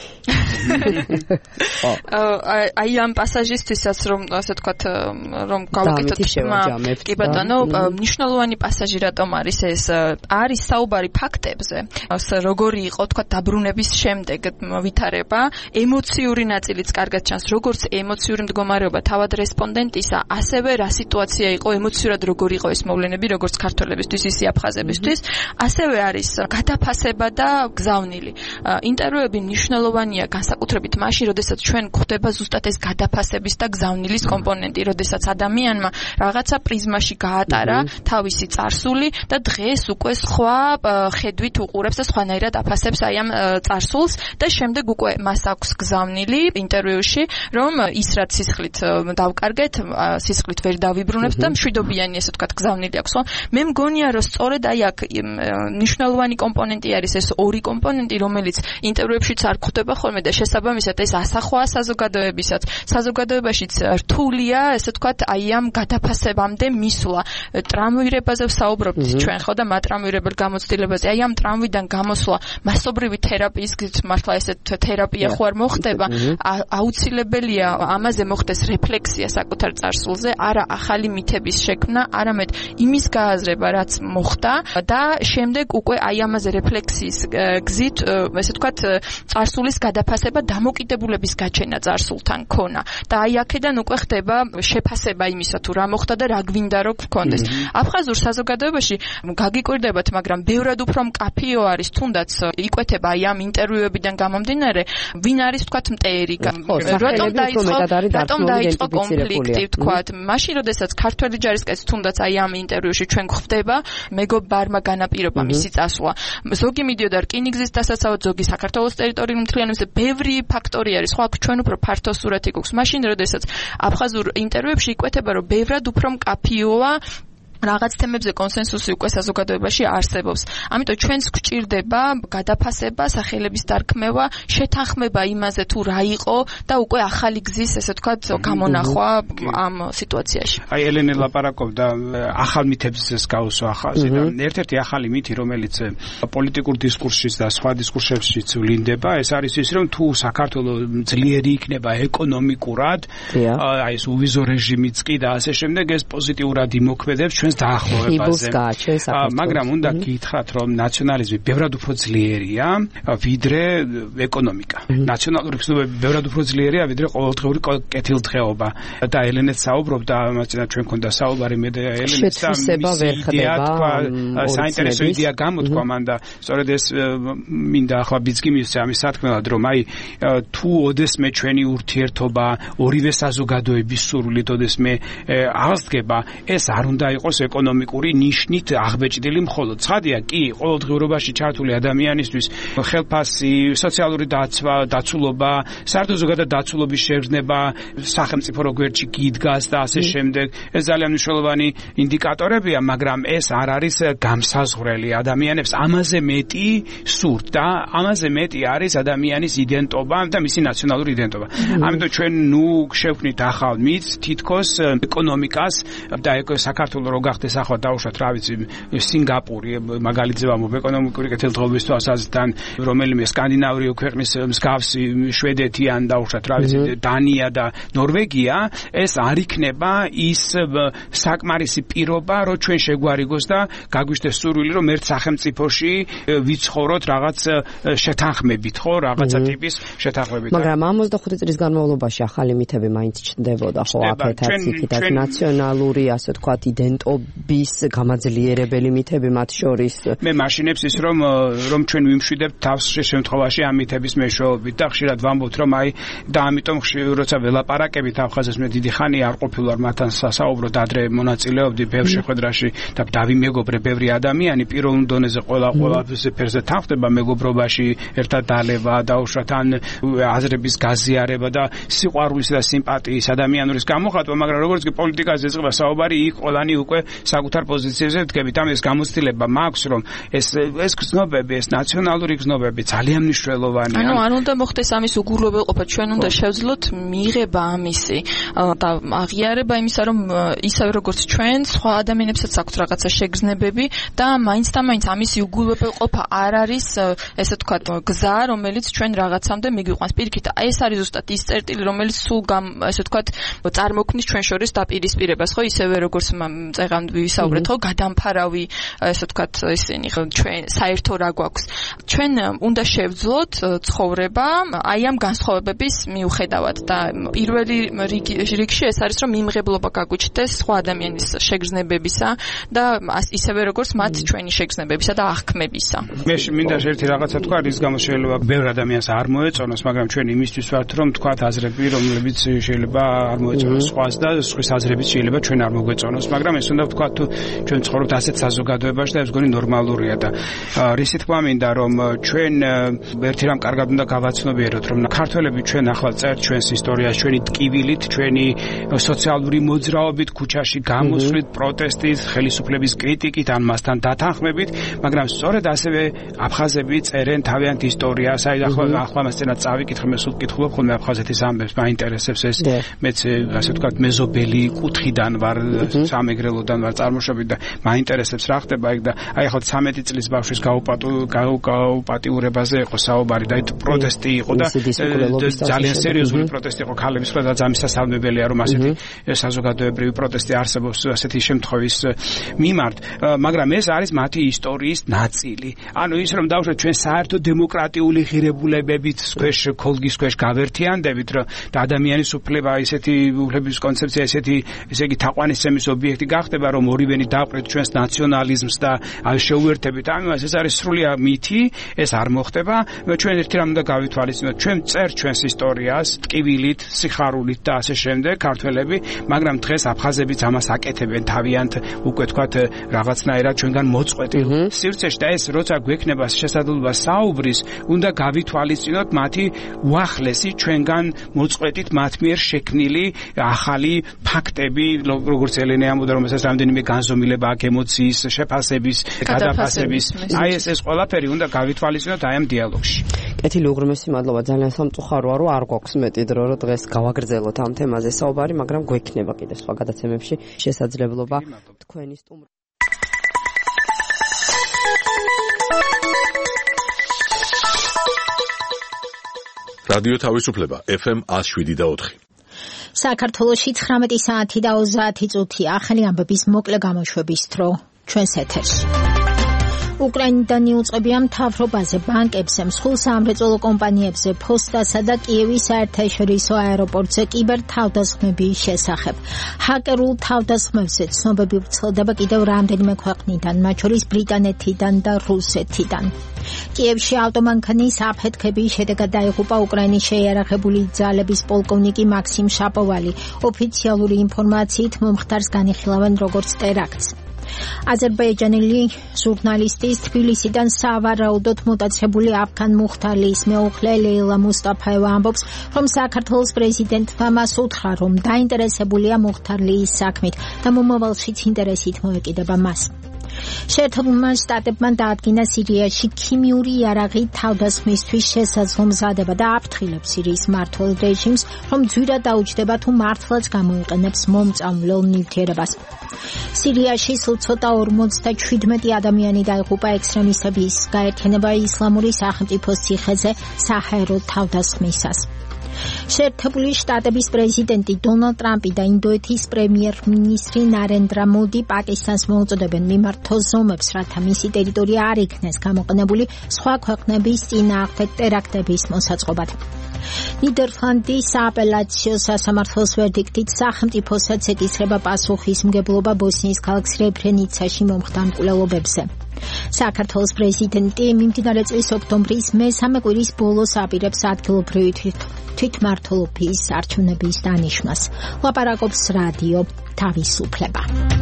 აი ამ პასაჟისთვისაც რომ ასე ვთქვათ, რომ გავუკეთოთ თემა, კი ბატონო, მნიშვნელოვანი პასაჟი რატომ არის ეს? არის საუბარი ფაქტებზე, როგორი იყო თქვათ დაბრუნების შემდეგ ვითარება, ემოციური ნაწილიც კარგად ჩანს, როგორც ემოციური მდგომარეობა თავად რესპონდენტისა, ასევე რა სიტუაცია იყო ემოციურად, როგორი იყო ეს მოვლენები, როგორც ქართველებისთვის, ისე აფხაზებისთვის, ასევე არის გადაფასება და გზავნილი. ინტერვიუები მნიშვნელოვანია განსაკუთრებით მაშინ, როდესაც ჩვენ გვხვდება ზუსტად ეს გადაფასების და გზავნილის კომპონენტი, როდესაც ადამიანმა რაღაცა პრიზმაში გაატარა თავისი წარსული და დღეს უკვე სხვა ხედვით უყურებს და სხვანაირად აფასებს აი ამ წარსულს და შემდეგ უკვე მას აქვს გზავნილი ინტერვიუში, რომ ის რაც სისხლით დავკარგეთ, სისხლით ვერ დავიბრუნებთ და მშვიდობიანი ესე ვთქვათ გზავნილი აქვს. მე მგონია, რომ სწორედ აი აქ მნიშვნელოვანი კომპონენტი არის ეს ორი კომპონენტი, რომელიც ინტერვიუებშიც არ გვხვდება ხოლმე და შესაბამისად ეს ასახვაა საზოგადოებისაც. საზოგადოებაშიც რთულია შეუძლებელია, ესე ვთქვათ, აი ამ გადაფასებამდე მისვლა. ტრამვირებაზე ვსაუბრობთ ჩვენ ხო და მატრამვირებელ გამოცდილებაზე. აი ამ ტრამვიდან გამოსვლა მასობრივი თერაპიის გზით მართლა ესეთ თერაპია ხო არ მოხდება. აუცილებელია ამაზე მოხდეს რეფლექსია საკუთარ წარსულზე, არა ახალი მითების შექმნა, არამედ იმის გააზრება, რაც მოხდა და შემდეგ უკვე აი ამაზე რეფლექსიის გზით, ესე ვთქვათ, წარსულის გადაფასება, დამოკიდებულების გაჩენა წარსულთან ქონა. და აი აქედან უკვე ხდება შეფასება იმისა, თუ რა მოხდა და რა გვინდა რომ გქონდეს. აფხაზურ საზოგადოებაში გაგიკვირდებათ, მაგრამ ბევრად უფრო მკაფიო არის, თუნდაც იკვეთება აი ამ ინტერვიუებიდან გამომდინარე, ვინ არის ვთქვათ მტერი, რატომ დაიწყო კონფლიქტი, ვთქვათ. მაშინ, როდესაც ქართველი ჯარისკაცი თუნდაც აი ამ ინტერვიუში ჩვენ გვხვდება, მეგობარმა განაპირობა მისი წასვლა. ზოგი მიდიოდა რკინიგზის დასაცავად, ზოგი საქართველოს ტერიტორიული მთლიანობაზე, ბევრი ფაქტორი არის, ხო, აქ ჩვენ უფრო ფართო სურათი გვაქვს. მაშინ, როდესაც აფხაზურ ინტერვიუებში იკვეთება, რომ ბევრად უფრო მკაფიოა რაღაც თემებზე კონსენსუსი უკვე საზოგადოებაში არსებობს. ამიტომ ჩვენს გვჭირდება გადაფასება, სახელების დარქმევა, შეთანხმება იმაზე თუ რა იყო და უკვე ახალი გზის, ესე ვთქვათ, გამონახვა ამ სიტუაციაში. აი ელენე ლაპარაკობდა ახალ მითებზეც გავუსვა ახალზე და ერთ-ერთი ახალი მითი, რომელიც პოლიტიკურ დისკურსშიც და სხვა დისკურსებშიც ვლინდება, ეს არის ის, რომ თუ საქართველოს ძლიერი იქნება ეკონომიკურად, აი ეს უვიზო რეჟიმიც კი და ასე შემდეგ, ეს პოზიტიურად იმოქმედებს ჩვენ დაახლოებაზე. მაგრამ უნდა გითხრათ, რომ ნაციონალიზმი ბევრად უფრო ძლიერია, ვიდრე ეკონომიკა. ნაციონალური გზნობები ბევრად უფრო ძლიერია, ვიდრე ყოველდღიური კეთილდღეობა. და ელენეც საუბრობდა, ამაზე ჩვენ ქონდა საუბარი მე და ელენეც და საინტერესო იდეა გამოთქვა მან და სწორედ ეს მინდა ახლა ბიძგი მისცე ამის სათქმელად, რომ აი თუ ოდესმე ჩვენი ურთიერთობა ორივე საზოგადოების სურვილით ოდესმე აღსდგება, ეს არ უნდა იყოს ეკონომიკური ნიშნით აღბეჭდილი მხოლოდ. ცხადია, კი, ყოველდღიურობაში ჩართული ადამიანისთვის ხელფასი, სოციალური დაცვა, დაცულობა, საერთო ზოგადად დაცულობის შეგრძნება, სახელმწიფო როგვერდში გიდგას და ასე შემდეგ. ეს ძალიან მნიშვნელოვანი ინდიკატორებია, მაგრამ ეს არ არის გამსაზღვრელი ადამიანებს. ამაზე მეტი სურთ და ამაზე მეტი არის ადამიანის იდენტობა და მისი ნაციონალური იდენტობა. ამიტომ ჩვენ შევქმნით ახალ მითს, თითქოს ეკონომიკას და საქართველოს რო გახდეს ახლა დაუშვათ, რა ვიცი, სინგაპური მაგალითზე ვამბობ ეკონომიკური კეთილდღეობის თვალსაზრისით, რომელიმე სკანდინავიური ქვეყნის მსგავსი, შვედეთი ან დაუშვათ, რა ვიცი, დანია და ნორვეგია, ეს არ იქნება ის საკმარისი პირობა, რომ ჩვენ შეგვარიგოს და გაგვიჩნდეს სურვილი, რომ ერთ სახელმწიფოში ვიცხოვროთ რაღაც შეთანხმებით, ხო, რაღაცა ტიპის შეთანხმებით. მაგრამ 65 წლის განმავლობაში ახალი მითები მაინც ჩნდებოდა, ხო, აფეთაც იქითაც ნაციონალური, ასე ვთქვათ, იდენტობის გამაძლიერებელი მითები მათ შორის. მე მაშინებს ის რომ ჩვენ ვიმშვიდებთ თავს შემთხვევაში ამ მითების მეშვეობით და ხშირად ვამბობთ, რომ აი და ამიტომ როცა ველაპარაკებით აფხაზებს, მე დიდი ხანი არ ყოფილვარ მათთან სასაუბროდ, ადრე მონაწილეობდი ბევრ შეხვედრაში და დავიმეგობრე ბევრი ადამიანი პიროვნულ დონეზე ყველა ფერზე თანხდება მეგობრობაში, ერთად დალევა, დაუშვათ ან აზრების გაზიარება და სიყვარულის და სიმპათიის ადამიანურის გამოხატვა, მაგრამ როგორც კი პოლიტიკაზე ეწყება საუბარი, იქ ყველანი უკვე საკუთარ პოზიციებზე დგებით. ამის გამოცდილება მაქვს, რომ ეს გზნობები, ეს ნაციონალური გზნობები ძალიან მნიშვნელოვანია. ანუ არ უნდა მოხდეს ამის უგულებელყოფა, ჩვენ უნდა შევძლოთ მიღება ამისი და აღიარება იმისა, რომ ისევ როგორც ჩვენ, სხვა ადამიანებსაც აქვთ რაღაცა შეგრძნებები და მაინც და მაინც ამისი უგულებელყოფა არ არის, ესე ვთქვათ, გზა, რომელიც ჩვენ რაღაცამდე მიგვიყვანს. პირიქით, ეს არის ზუსტად ის წერტილი, რომელიც სულ ესე ვთქვათ, წარმოქმნის ჩვენ შორის დაპირისპირებას, ხო, ისევე როგორც წეღან ვისაუბრეთ, ხო, გადამფარავი, ესე ვთქვათ, ისინი, ხო, ჩვენ საერთო რა გვაქვს. ჩვენ უნდა შევძლოთ ცხოვრება აი ამ განსხვავებების მიუხედავად და პირველი რიგში ეს არის, რომ მიმღებლობა გაგვიჩნდეს სხვა ადამიანის შეგრძნებებისა და ისევე როგორც მათ ჩვენი შეგრძნებებისა და აღქმებისა. მე მინდა ერთი რაღაცა თქვა, რის გამო შეიძლება ბევრ ადამიანს არ მოეწონოს, მაგრამ ჩვენ იმისთვის ვართ, რომ თქვათ აზრები, რომლებიც შეიძლება არ მოეწონოს სხვას და სხვის აზრებიც შეიძლება ჩვენ არ მოგვეწონოს, მაგრამ ეს უნდა შეიძლება ვთქვა თუ ჩვენ ცხოვრობთ ასეთ საზოგადოებაში და ეს გონი ნორმალურია და რისი თქმა მინდა რომ ჩვენ ერთი რამ კარგად უნდა გავაცნობიეროთ რომ ქართველები ჩვენ ახლა წერთ ჩვენს ისტორიას ჩვენი ტკივილით ჩვენი სოციალური მოძრაობით ქუჩაში გამოსვლით პროტესტით ხელისუფლების კრიტიკით ან მასთან დათანხმებით მაგრამ სწორედ ასევე აფხაზები წერენ თავიანთ ისტორიას აი ახლა მასწინათ წავიკითხე მე სულ ვკითხულობ ხოლმე აფხაზეთის ამბებს მაინტერესებს ეს მეც ასე ვთქვათ მეზობელი კუთხიდან ვარ სამეგრელოდან ვარ წარმოშობით და მაინტერესებს რა ხდება იქ და აი ახლა 13 წლის ბავშვის გაუპატიურებაზე იყო საუბარი და პროტესტი იყო და ძალიან სერიოზული პროტესტი იყო ქალების მხრიდან და ძალიან სასალმებელია რომ ასეთი საზოგადოებრივი პროტესტი არსებობს ასეთი შემთხვევის მიმართ მაგრამ ეს არის მათი ისტორიის ნაწილი ანუ ის რომ დავუშვათ ჩვენ საერთო დემოკრატიული ღირებულებებით ქვეშ ქოლგის ქვეშ გავერთიანდებით რომ და ადამიანის უფლება ისეთი უფლების კონცეფცია ისეთი ესე იგი თაყვანისცემის ობიექტი გახდება რომ ორივენი დაყრით ჩვენს ნაციონალიზმს და შეუერთებით ამას ეს არის სრულიად მითი ეს არ მოხდება ჩვენ ერთი რამ უნდა გავითვალისწინოთ ჩვენ წერთ ჩვენს ისტორიას ტკივილით სიხარულით და ასე შემდეგ ქართველები მაგრამ დღეს აფხაზებიც ამას აკეთებენ თავიანთ უკვე თქვათ რაღაცნაირად ჩვენგან მოწყვეტილ სივრცეში და ეს როცა გვექნება შესაძლებლობა საუბრის უნდა გავითვალისწინოთ მათი უახლესი ჩვენგან მოწყვეტით მათ მიერ შექმნილი ახალი ფაქტები როგორც ელენე ამბობდა რომ ეს რამდენიმე განზომილება აქ ემოციის შეფასების გადაფასების აი ეს ყველაფერი უნდა გავითვალისწინოთ აი ამ დიალოგში კეთილი უღრმესი მადლობა ძალიან სამწუხაროა რომ არ გვაქვს მეტი დრო რომ დღეს გავაგრძელოთ ამ თემაზე საუბარი მაგრამ გვექნება კიდე სხვა გადაცემებში შესაძლებლობა თქვენი სტუმრ რადიო თავისუფლება FM 107.4 საქართველოში 19 საათი და 30 წუთი ახალი ამბების მოკლე გამოშვების დრო ჩვენს ეთერში უკრაინიდან იუწყებია მთავრობაზე, ბანკებზე, მსხვილ სამრეწველო კომპანიებზე, ფოსტასა და კიევის საერთაშორისო აეროპორტზე კიბერთავდასხმების შესახებ. ჰაკერულ თავდასხმებზე ცნობები ვრცელდება კიდევ რამდენიმე ქვეყნიდან, მათ შორის ბრიტანეთიდან და რუსეთიდან. კიევში ავტომანქანის აფეთქების შედეგად დაიღუპა უკრაინის შეიარაღებული ძალების პოლკოვნიკი მაქსიმ შაპოვალი. ოფიციალური ინფორმაციით მომხდარს განიხილავენ როგორც ტერაქტს. აზერბაიჯანელი ჟურნალისტის თბილისიდან სავარაუდოდ მოტაცებული აფგან მუხთალის მეუღლე ლეილა მუსტაფაევა ამბობს, რომ საქართველოს პრეზიდენტმა მას უთხრა, რომ დაინტერესებულია მუხთალის საქმით და მომავალშიც ინტერესით მოეკიდება მას. შეერთებულმა შტატებმა დაადგინა სირიაში ქიმიური იარაღით თავდასხმისთვის შესაძლო მზადება და აფრთხილებს სირიის მმართველ რეჟიმს, რომ ძვირად დაუჯდება თუ მართლაც გამოიყენებს მომწამვლელ ნივთიერებას. სირიაში სულ ცოტა 57 ადამიანი დაიღუპა ექსტრემისტების გაერთიანება ისლამური სახელმწიფოს ციხეზე საჰაერო თავდასხმისას. შეერთებული შტატების პრეზიდენტი დონალდ ტრამპი და ინდოეთის პრემიერ-მინისტრი ნარენდრა მოდი პაკისტანს მოუწოდებენ მიმართო ზომებს, რათა მისი ტერიტორია არ იქნეს გამოყენებული სხვა ქვეყნების წინააღმდეგ ტერაქტების მოსაწყობად. ნიდერლანდის სააპელაციო სასამართლოს ვერდიქტით სახელმწიფოსაც ეკისრება პასუხისმგებლობა ბოსნიის ქალაქ სრებრენიცაში მომხდარ მკვლელობებზე. საქართველოს პრეზიდენტი მიმდინარე წლის ოქტომბრის მესამე კვირის ბოლოს აპირებს ადგილობრივი თვითმმართველობის არჩევნების დანიშვნას. ლაპარაკობს რადიო თავისუფლება.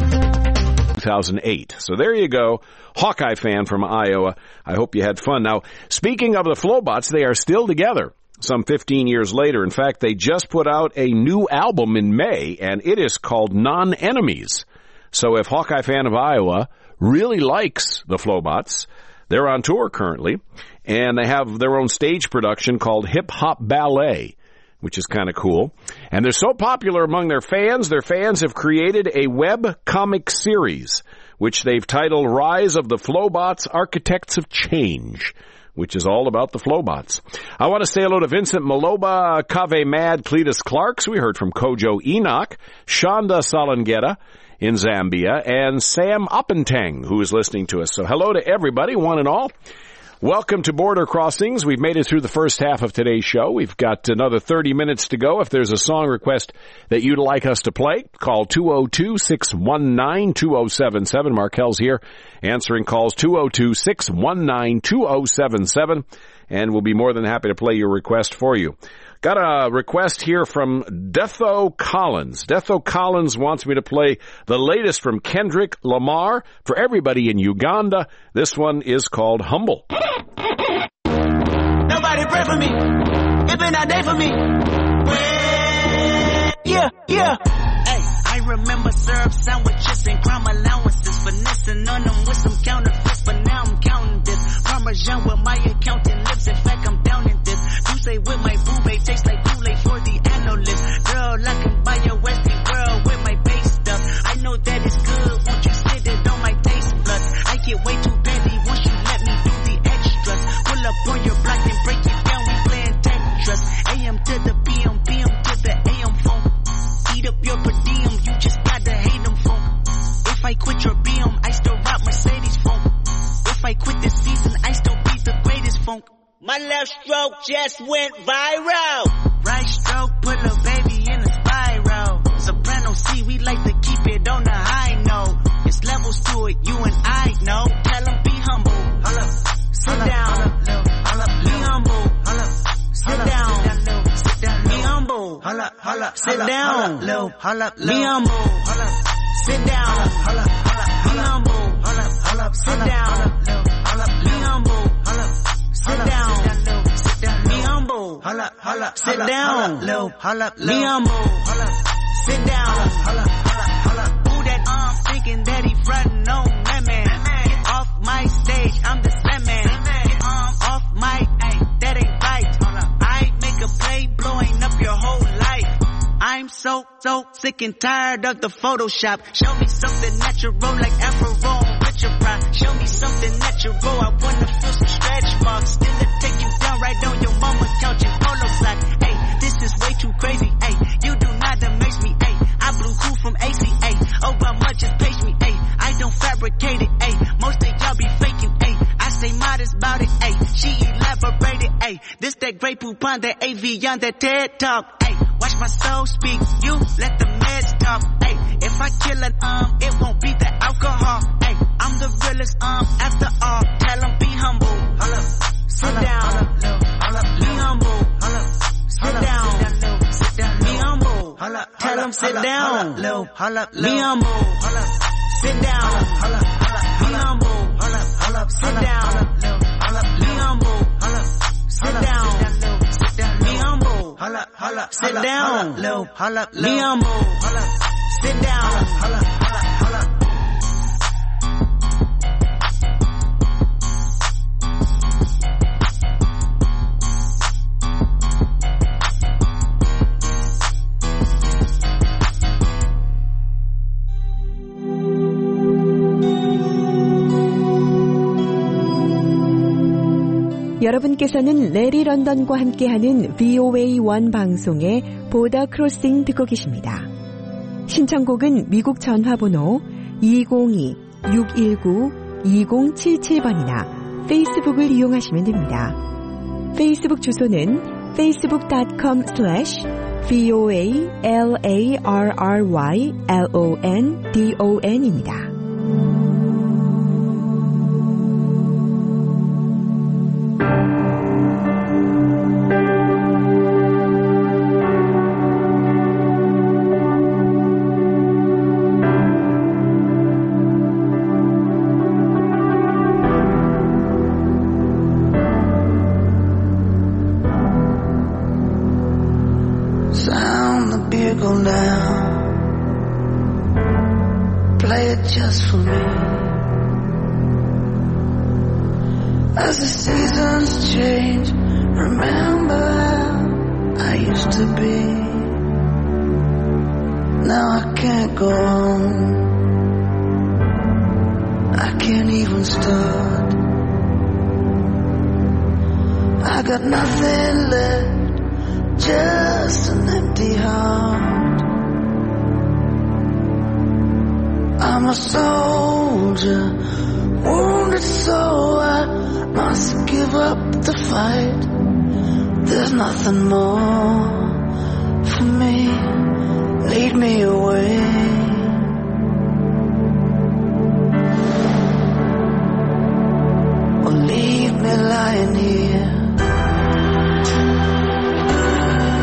2008. So there you go. Hawkeye fan from Iowa. I hope you had fun. Now, speaking of the Flobots, they are still together. Some 15 years later. In fact, they just put out a new album in May, and it is called Non-Enemies. So if Hawkeye fan of Iowa really likes the Flobots, they're on tour currently, and they have their own stage production called Hip Hop Ballet, which is kind of cool. And they're so popular among their fans have created a web comic series, which they've titled Rise of the Flobots, Architects of Change, which is all about the Flobots. I want to say hello to Vincent Maloba, Kave Mad, Cletus Clarks. We heard from Kojo Enoch, Shonda Salangeta in Zambia, and Sam Oppentang, who is listening to us. So hello to everybody, one and all. Welcome to Border Crossings. We've made it through the first half of today's show. We've got another 30 minutes to go. If there's a song request that you'd like us to play, call 202-619-2077. Markel's here answering calls 202-619-2077, and we'll be more than happy to play your request for you. Got a request here from Detho Collins. Detho Collins wants me to play the latest from Kendrick Lamar. For everybody in Uganda, this one is called Humble. Nobody pray for me. It been a day for me. Yeah. Hey, I remember syrup sandwiches and crime allowances. Finessing on them with some counterfeits, but now I'm counting this. Parmesan with my accountant lips. In fact, I'm down in this. You say with my boo-babe tastes like Kool-Aid for the analyst. Girl, I can buy your Westie world with my base stuff. I know that it's good. Won't you sit it on my taste buds? I get way too petty once you let me do the extras. Pull up on your block and break it down. We playing Tetris. AM to the PM, PM to the AM phone. Eat up your per diem. You just gotta hate them phone. If I quit your BM, I still rock Mercedes phone. If I quit this season, I still be the greatest funk. My left stroke just went viral. Right stroke put a baby in a spiral. Soprano C, we like to keep it on the high note. It's levels to it, you and I know. Tell them be humble. Sit down. Be humble. Sit down. Be humble. Sit down. Be humble. Sit down. Be humble. Sit down. Be humble. Sit down. Be humble. Sit down. Be humble. Sit down. Who that thinking that he frontin' on man? Get off my stage, I'm the Sandman. Get off my, that ain't right. I make a play blowing up your whole life. I'm so sick and tired of the Photoshop. Show me something natural like Afro and Richard Pryor. Show me something natural, I wanna feel some stretch marks. Still to take you down right on your mama couch in polo socks. Hey, this is way too crazy. Hey, you do not amaze me. Hey, I blew cool from ACA. Obama just page me. Hey, I don't fabricate it. Hey, most of y'all be faking. Hey, I stay modest about it. Hey, she elaborated. Hey, this that Grey Poupon, that AV on that TED Talk. Hey, watch my soul speak. You let the meds talk. Hey, if I kill an it won't be the alcohol. Hey, I'm the realest after all. Tell them be humble. Sit down. Be humble. Sit down. Be humble. Tell them sit down. Be humble. Sit down. Be humble. Sit down. Be humble. Sit down. Be humble. Sit down. Be humble. Sit down. 여러분께서는 레리 런던과 함께하는 VOA1 방송의 보더 크로싱 듣고 계십니다. 신청곡은 미국 전화번호 202-619-2077번이나 페이스북을 이용하시면 됩니다. 페이스북 주소는 facebook.com/VOALARRYLONDON입니다. Just for me. As the seasons change, remember how I used to be. Now I can't go on. I can't even start. I got nothing left, just an empty heart. I'm a soldier, wounded so I must give up the fight. There's nothing more for me, lead me away. Or leave me lying here.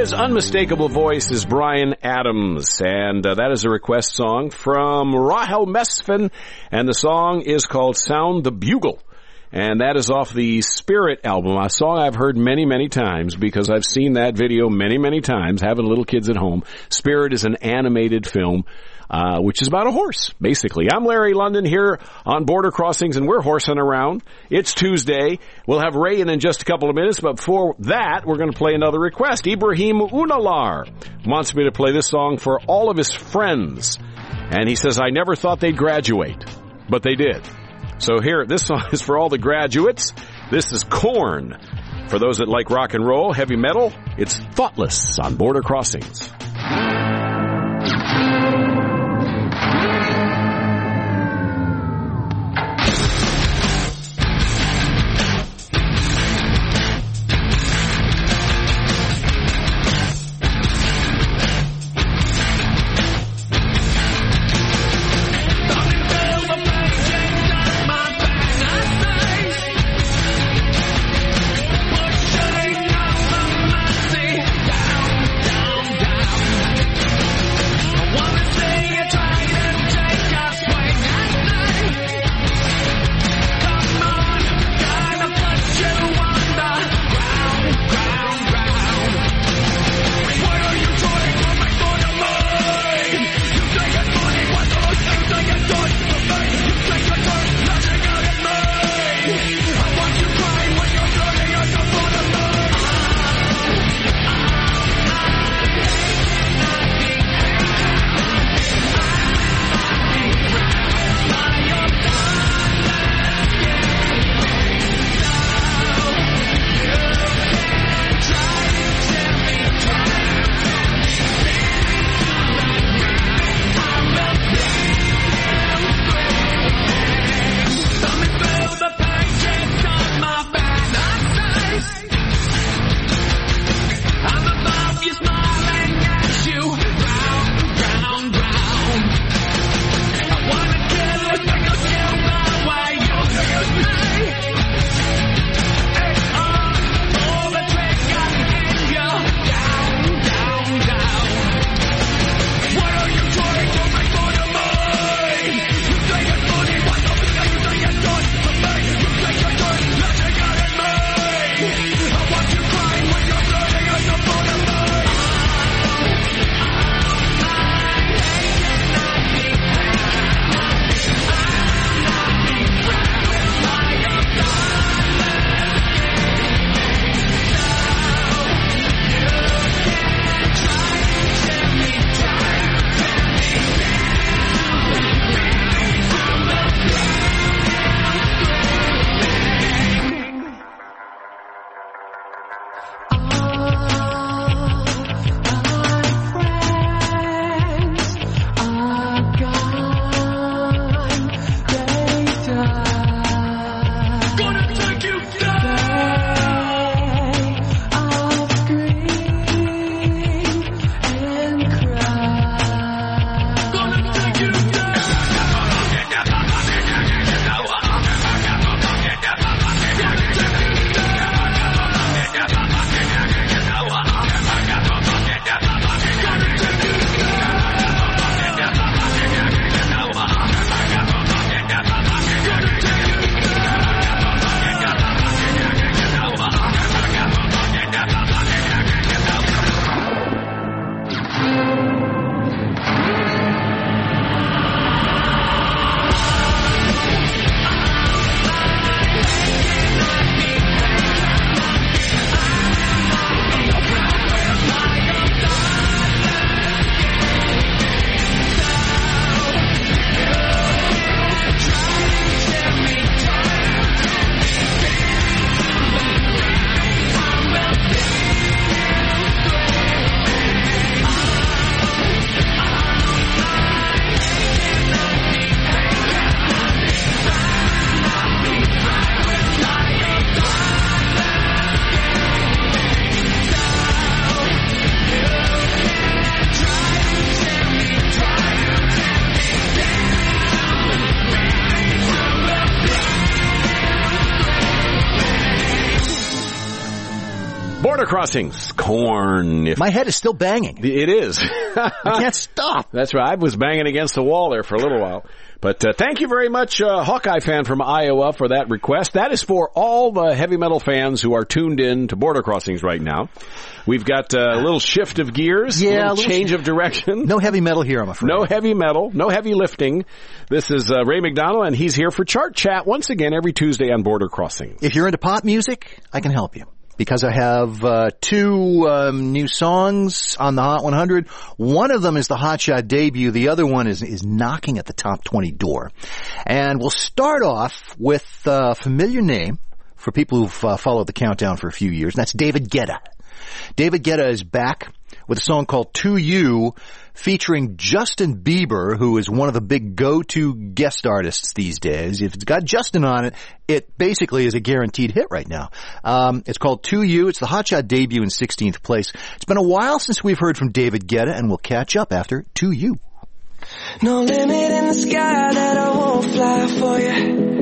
His unmistakable voice is Bryan Adams, and that is a request song from Rahel Mesfin, and the song is called Sound the Bugle. And that is off the Spirit album, a song I've heard many, many times because I've seen that video many, many times, having little kids at home. Spirit is an animated film, which is about a horse, basically. I'm Larry London here on Border Crossings, and we're horsing around. It's Tuesday. We'll have Ray in just a couple of minutes, but before that, we're going to play another request. Ibrahim Unalar wants me to play this song for all of his friends. And he says, I never thought they'd graduate, but they did. So here, this song is for all the graduates. This is Korn. For those that like rock and roll, heavy metal, it's Thoughtless on Border Crossings. Down, down, down. Border Crossings, Korn. My head is still banging. It is. I can't stop. That's right. I was banging against the wall there for a little while. But thank you very much, Hawkeye fan from Iowa, for that request. That is for all the heavy metal fans who are tuned in to Border Crossings right now. We've got a little shift of gears, a little change of direction. No heavy metal here, I'm afraid. No heavy metal, no heavy lifting. This is Ray McDonald, and he's here for Chart Chat once again every Tuesday on Border Crossings. If you're into pop music, I can help you. Because I have two new songs on the Hot 100. One of them is the Hotshot debut. The other one is knocking at the top 20 door. And we'll start off with a familiar name for people who've followed the countdown for a few years, and that's David Guetta. David Guetta is back with a song called To You, featuring Justin Bieber, who is one of the big go-to guest artists these days. If it's got Justin on it, it basically is a guaranteed hit right now. It's called To You. It's the Hotshot debut in 16th place. It's been a while since we've heard from David Guetta, and we'll catch up after To You. No limit in the sky that I won't fly for you.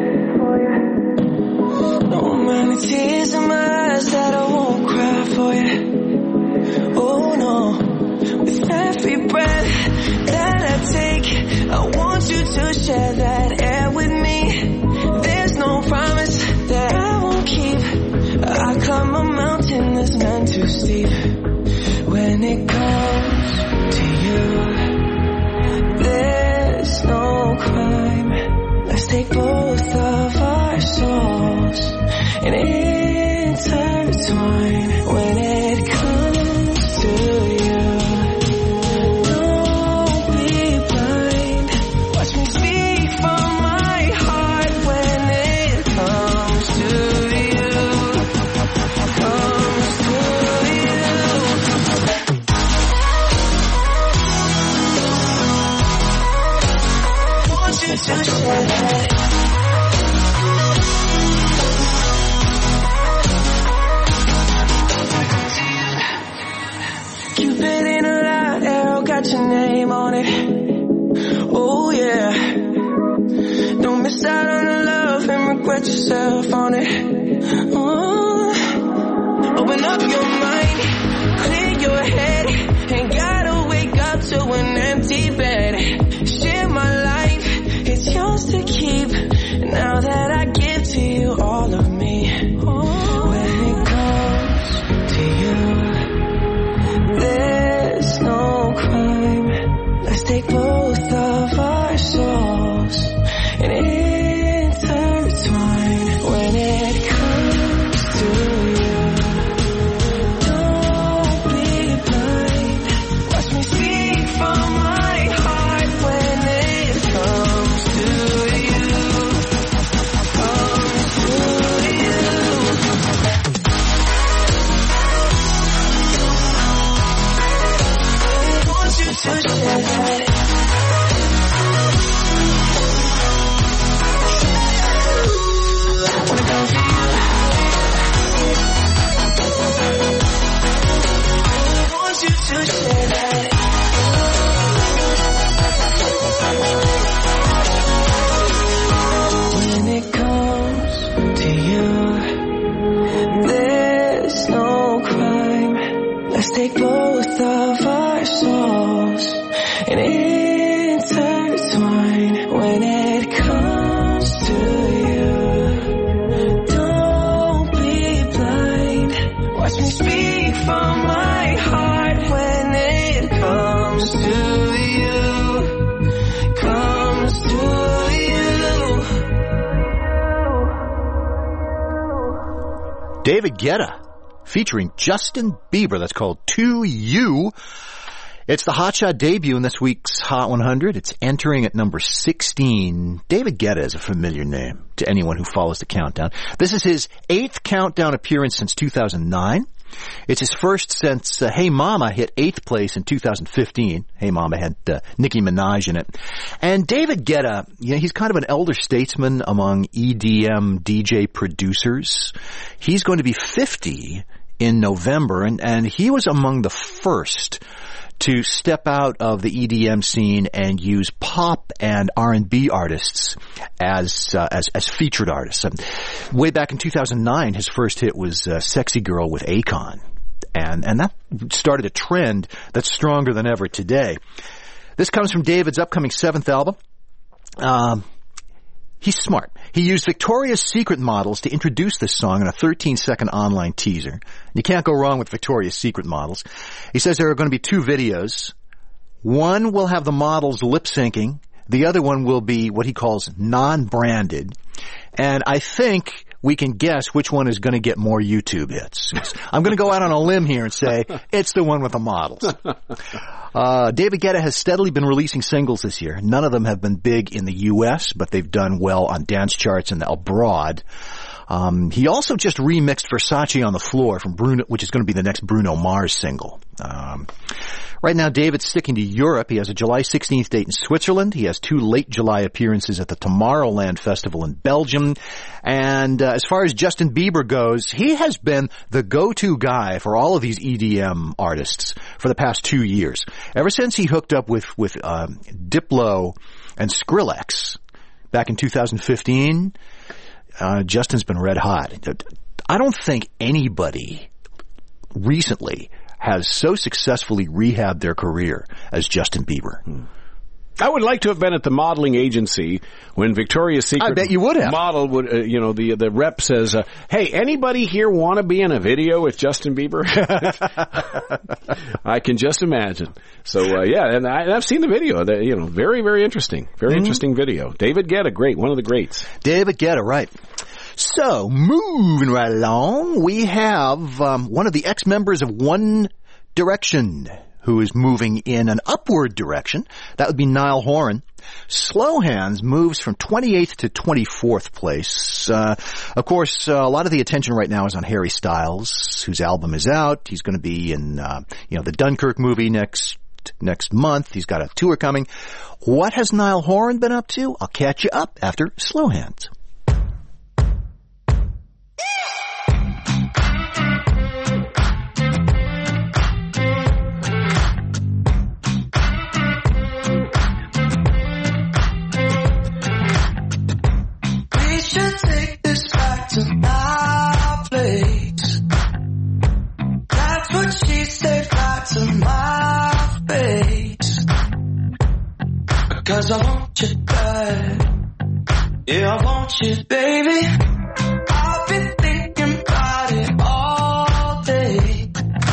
No amount of tears in my eyes that I won't cry for you. Oh no, with every breath that I take, I want you to share that air with me. There's no promise that I won't keep. I climb a mountain that's meant to steep. When it comes to you, there's no crime. Let's take both of our souls and intertwine. When it comes to you, don't be blind. Watch me speak from my heart. When it comes to you, comes to you, want you to share that. Cupid in a light arrow got your name on it. Oh yeah. Don't miss out on the love and regret yourself on it. Oh. Open up your mind, clear your head. Ain't gotta wake up to an empty bed. Share my life, it's yours to keep. Now that I give to you all of me. Oh. When it comes to you, there's no crime. Let's take both of our souls and intertwine. When it comes to you, don't be blind. Watch me speak from my heart. When it comes to you, comes to you. Want you to share that. Wanna go for you. Want you to share that. When it comes to you, there's no crime. Let's take both of our souls and intertwine. When it comes to you, don't be blind. Watch me speak from my heart. When it comes to you, comes to you. David Guetta, featuring Justin Bieber. That's called To You. It's the Hotshot debut in this week's Hot 100. It's entering at number 16. David Guetta is a familiar name to anyone who follows the countdown. This is his 8th countdown appearance since 2009. It's his first since Hey Mama hit 8th place in 2015. Hey Mama had Nicki Minaj in it. And David Guetta, he's kind of an elder statesman among EDM DJ producers. He's going to be 50 in November, and he was among the first to step out of the EDM scene and use pop and R&B artists as featured artists. Way back in 2009, his first hit was Sexy Girl with Akon. And that started a trend that's stronger than ever today. This comes from David's upcoming 7th album. He's smart. He used Victoria's Secret models to introduce this song in a 13-second online teaser. You can't go wrong with Victoria's Secret models. He says there are going to be 2 videos. One will have the models lip-syncing. The other one will be what he calls non-branded. And I think we can guess which one is going to get more YouTube hits. I'm going to go out on a limb here and say it's the one with the models. David Guetta has steadily been releasing singles this year. None of them have been big in the U.S., but they've done well on dance charts and abroad. He also just remixed Versace on the Floor from Bruno, which is going to be the next Bruno Mars single. Right now, David's sticking to Europe. He has a July 16th date in Switzerland. He has 2 late July appearances at the Tomorrowland Festival in Belgium. And as far as Justin Bieber goes, he has been the go-to guy for all of these EDM artists for the past 2 years. Ever since he hooked up with Diplo and Skrillex back in 2015, Justin's been red hot. I don't think anybody recently has so successfully rehabbed their career as Justin Bieber. I would like to have been at the modeling agency when Victoria's Secret I bet you would have. model would, the rep says, hey, anybody here want to be in a video with Justin Bieber? I can just imagine. So, and I've seen the video. Very, very interesting. Very interesting video. David Guetta, great. One of the greats. David Guetta, right. So, moving right along, we have one of the ex-members of One Direction who is moving in an upward direction. That would be Niall Horan. Slow Hands moves from 28th to 24th place. Of course, a lot of the attention right now is on Harry Styles, whose album is out. He's going to be in, the Dunkirk movie next month. He's got a tour coming. What has Niall Horan been up to? I'll catch you up after Slow Hands. To my place. That's what she said, right to my face. 'Cause I want you bad. Yeah, I want you, baby. I've been thinking about it all day.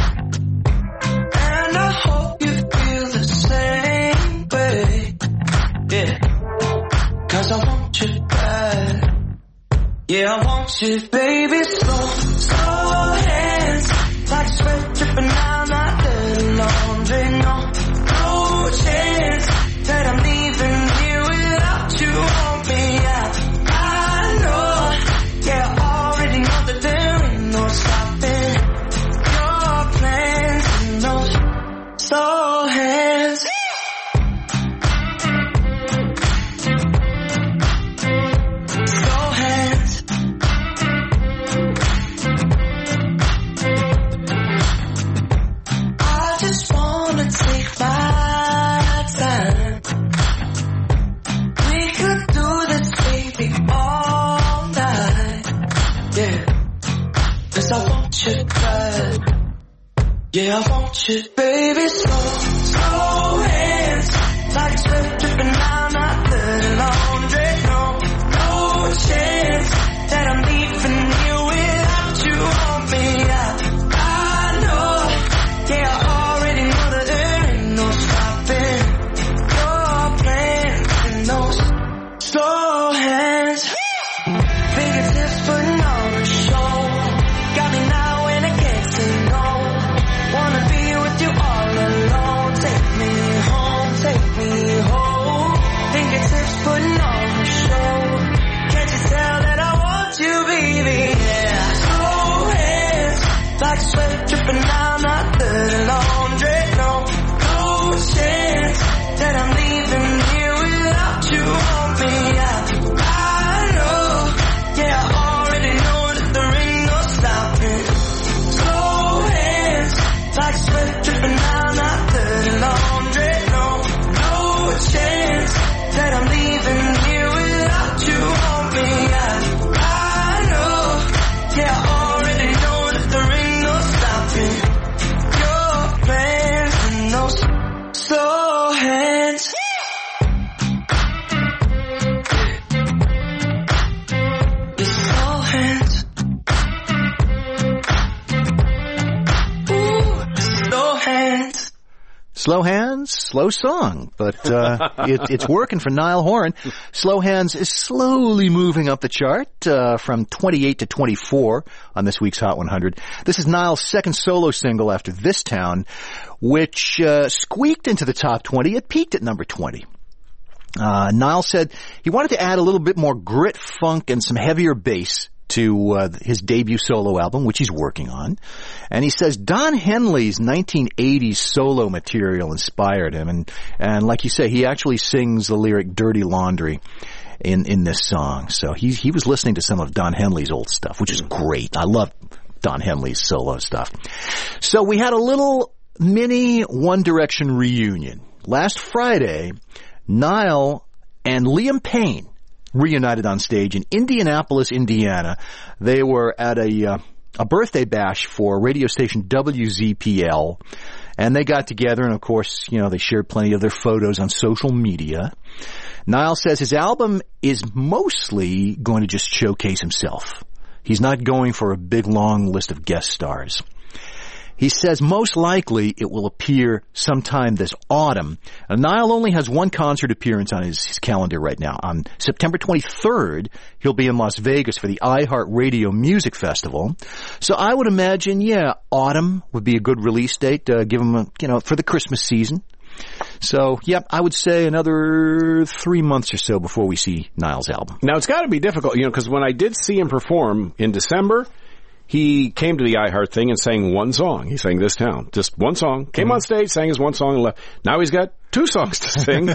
And I hope you feel the same way. Yeah, 'cause I want you bad. Yeah, I want you, baby, slow hands, like sweat dripping down my dirty laundry. No chance that I'm leaving here without you on me. I know, yeah, I already know that there ain't no stopping your plans and those slow hands. Yeah, I want you, baby, slow hands, like sweat dripping down my dirty laundry. No chance that I'm leaving here without you on me. I know, yeah, I already know that there ain't no stopping your plans and those slow hands. Fingertips putting on a show, got me now and I can't say no. Wanna be with you all alone. Take me home. Fingertips putting on a show. Can't you tell that I want you, baby? Yeah. Slow hands, like sweat dripping down my dirty laundry. No chance that I'm leaving here without you on me. I know, yeah, I already know that there ain't no stopping. Slow hands, like sweat dripping down my dirty Slow hands, slow song, but it's working for Niall Horan. Slow Hands is slowly moving up the chart from 28 to 24 on this week's Hot 100. This is Niall's second solo single after This Town, which squeaked into the top 20. It peaked at number 20. Niall said he wanted to add a little bit more grit, funk, and some heavier bass to his debut solo album, which he's working on. And he says Don Henley's 1980s solo material inspired him. And like you say, he actually sings the lyric Dirty Laundry in this song. So he was listening to some of Don Henley's old stuff, which is great. I love Don Henley's solo stuff. So we had a little mini One Direction reunion. Last Friday, Niall and Liam Payne reunited on stage in Indianapolis, Indiana. They were at a birthday bash for radio station WZPL, and they got together, and of course, they shared plenty of their photos on social media. Niall says his album is mostly going to just showcase himself. He's not going for a big, long list of guest stars. He says most likely it will appear sometime this autumn. Niall only has one concert appearance on his calendar right now. On September 23rd, he'll be in Las Vegas for the iHeartRadio Music Festival. So I would imagine, autumn would be a good release date. Give him for the Christmas season. So, I would say another 3 months or so before we see Niall's album. Now, it's got to be difficult, because when I did see him perform in December, he came to the iHeart thing and sang one song. He sang This Town. Just one song. Came on stage, sang his one song, and left. Now he's got 2 songs to sing.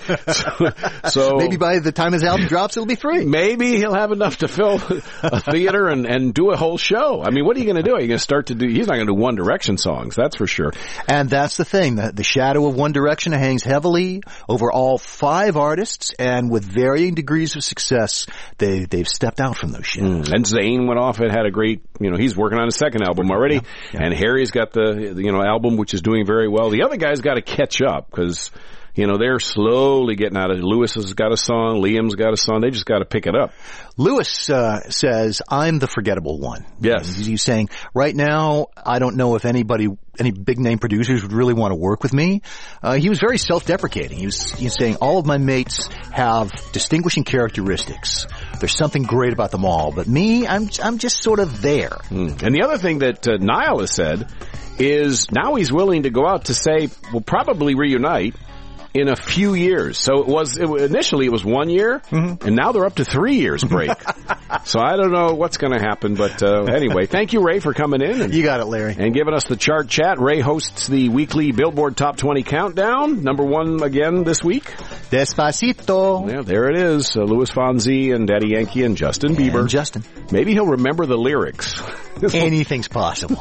So maybe by the time his album drops, it'll be 3. Maybe he'll have enough to fill a theater and do a whole show. I mean, what are you going to do? Are you going to start to do... He's not going to do One Direction songs, that's for sure. And that's the thing. The shadow of One Direction hangs heavily over all 5 artists, and with varying degrees of success, they've stepped out from those shadows. And Zayn went off and had a great... he's working on his second album already. Yeah. And Harry's got the album, which is doing very well. The other guy's got to catch up, because... they're slowly getting out of it. Lewis has got a song. Liam's got a song. They just got to pick it up. Lewis says, I'm the forgettable one. Yes. He's saying, right now, I don't know if any big-name producers would really want to work with me. He was very self-deprecating. He's saying, all of my mates have distinguishing characteristics. There's something great about them all. But me, I'm just sort of there. And the other thing that Niall has said is now he's willing to go out to say, we'll probably reunite in a few years. So initially it was 1 year, and now they're up to 3 years break. So I don't know what's going to happen, but anyway, thank you, Ray, for coming in. You got it, Larry. And giving us the chart chat. Ray hosts the weekly Billboard Top 20 Countdown. Number 1 again this week. Despacito. Yeah, there it is. Louis Fonsi and Daddy Yankee and Justin Bieber. And Justin. Maybe he'll remember the lyrics. Anything's possible.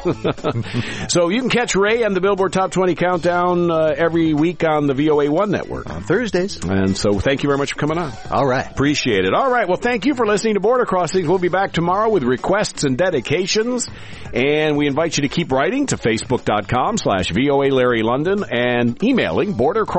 So you can catch Ray and the Billboard Top 20 Countdown every week on the VOA 1 network. On Thursdays. And so thank you very much for coming on. All right. Appreciate it. All right. Well, thank you for listening to Border Crossings. We'll be back tomorrow with requests and dedications. And we invite you to keep writing to Facebook.com/VOA Larry London and emailing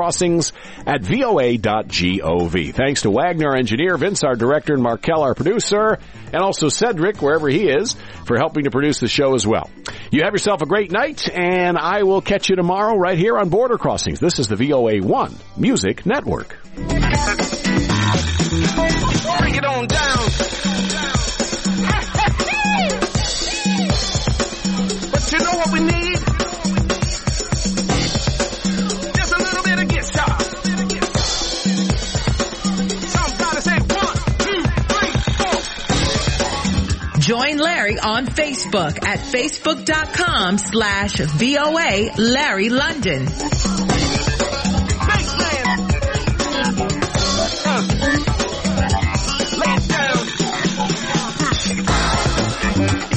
bordercrossings@voa.gov. Thanks to Wagner, our engineer, Vince, our director, and Markel, our producer, and also Cedric, wherever he is, for helping to produce the show as well. You have yourself a great night, and I will catch you tomorrow right here on Border Crossings. This is the VOA 1 Music Network. Bring it on down. But you know what we need? Just a little bit of guitar. Somebody say 1, 2, 3, 4. Join Larry on Facebook at facebook.com/VOA Larry London. Lay it down.